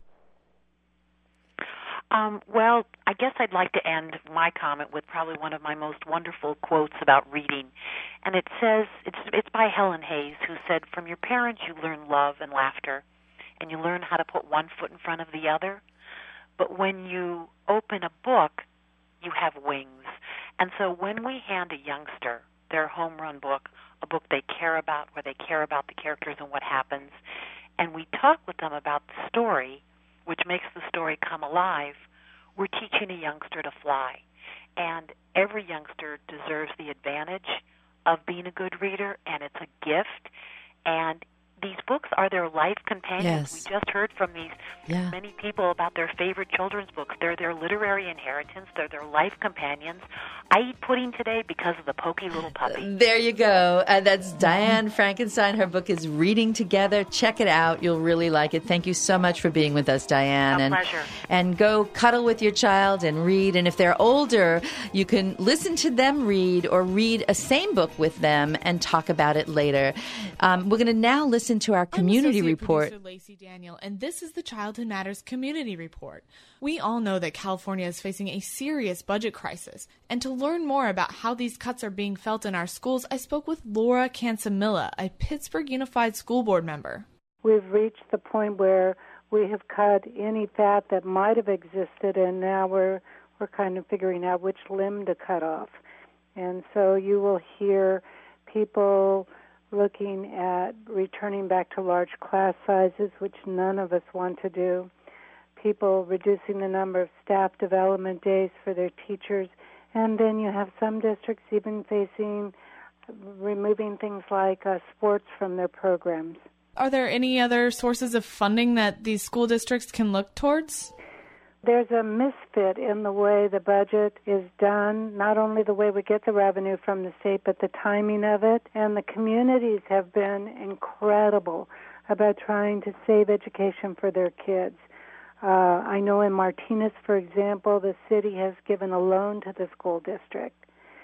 [SPEAKER 2] Um, well, I guess I'd like to end my comment with probably one of my most wonderful quotes about reading. And it says, it's, it's by Helen Hayes, who said, "From your parents you learn love and laughter, and you learn how to put one foot in front of the other. But when you open a book, you have wings." And so when we hand a youngster their home run book, a book they care about, where they care about the characters and what happens, and we talk with them about the story, which makes the story come alive, we're teaching a youngster to fly. And every youngster deserves the advantage of being a good reader, and it's a gift. And these books are their life companions.
[SPEAKER 3] Yes.
[SPEAKER 2] We just heard from these
[SPEAKER 3] yeah.
[SPEAKER 2] many people about their favorite children's books. They're their literary inheritance. They're their life companions. I eat pudding today because of the pokey little puppy.
[SPEAKER 3] There you go. And that's Diane Frankenstein. Her book is Reading Together. Check it out. You'll really like it. Thank you so much for being with us, Diane.
[SPEAKER 2] A
[SPEAKER 3] and,
[SPEAKER 2] pleasure.
[SPEAKER 3] And go cuddle with your child and read. And if they're older, you can listen to them read or read a same book with them and talk about it later. Um, we're going to now listen to our community
[SPEAKER 17] I'm Associate
[SPEAKER 3] report.
[SPEAKER 17] Producer Lacey Daniel, and this is the Childhood Matters Community Report. We all know that California is facing a serious budget crisis, and to learn more about how these cuts are being felt in our schools, I spoke with Laura Cansamilla, a Pittsburgh Unified School Board member.
[SPEAKER 6] We've reached the point where we have cut any fat that might have existed, and now we're we're kind of figuring out which limb to cut off. And so you will hear people looking at returning back to large class sizes, which none of us want to do, people reducing the number of staff development days for their teachers, and then you have some districts even facing removing things like uh, sports from their programs.
[SPEAKER 17] Are there any other sources of funding that these school districts can look towards?
[SPEAKER 6] There's a misfit in the way the budget is done, not only the way we get the revenue from the state, but the timing of it. And the communities have been incredible about trying to save education for their kids. Uh, I know in Martinez, for example, the city has given a loan to the school district.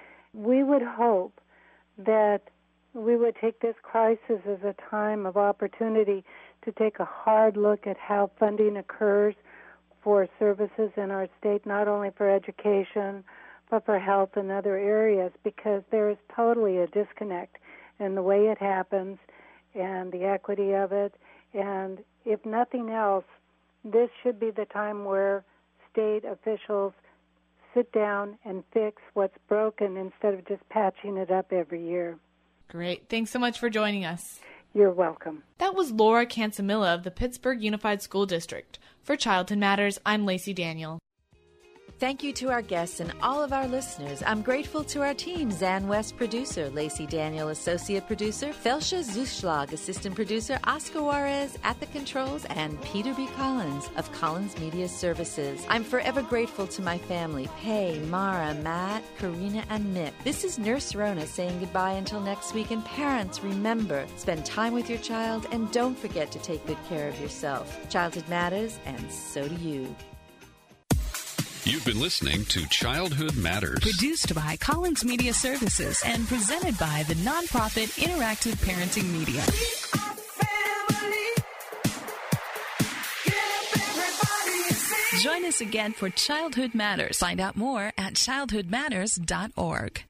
[SPEAKER 6] We would hope that we would take this crisis as a time of opportunity to take a hard look at how funding occurs for services in our state, not only for education, but for health and other areas, because there is totally a disconnect in the way it happens and the equity of it. And if nothing else, this should be the time where state officials sit down and fix what's broken instead of just patching it up every year.
[SPEAKER 17] Great. Thanks so much for joining us.
[SPEAKER 6] You're welcome.
[SPEAKER 17] That was Laura Cansamilla of the Pittsburgh Unified School District. For Childhood Matters, I'm Lacey Daniel.
[SPEAKER 3] Thank you to our guests and all of our listeners. I'm grateful to our team, Zan West, producer, Lacey Daniel, associate producer, Felsha Zuschlag, assistant producer, Oscar Juarez at the controls, and Peter B. Collins of Collins Media Services. I'm forever grateful to my family, Pei, Mara, Matt, Karina, and Mick. This is Nurse Rona saying goodbye until next week. And parents, remember, spend time with your child and don't forget to take good care of yourself. Childhood matters, and so do you.
[SPEAKER 19] You've been listening to Childhood Matters.
[SPEAKER 1] Produced by Collins Media Services and presented by the nonprofit Interactive Parenting Media. Join us again for Childhood Matters. Find out more at childhood matters dot org.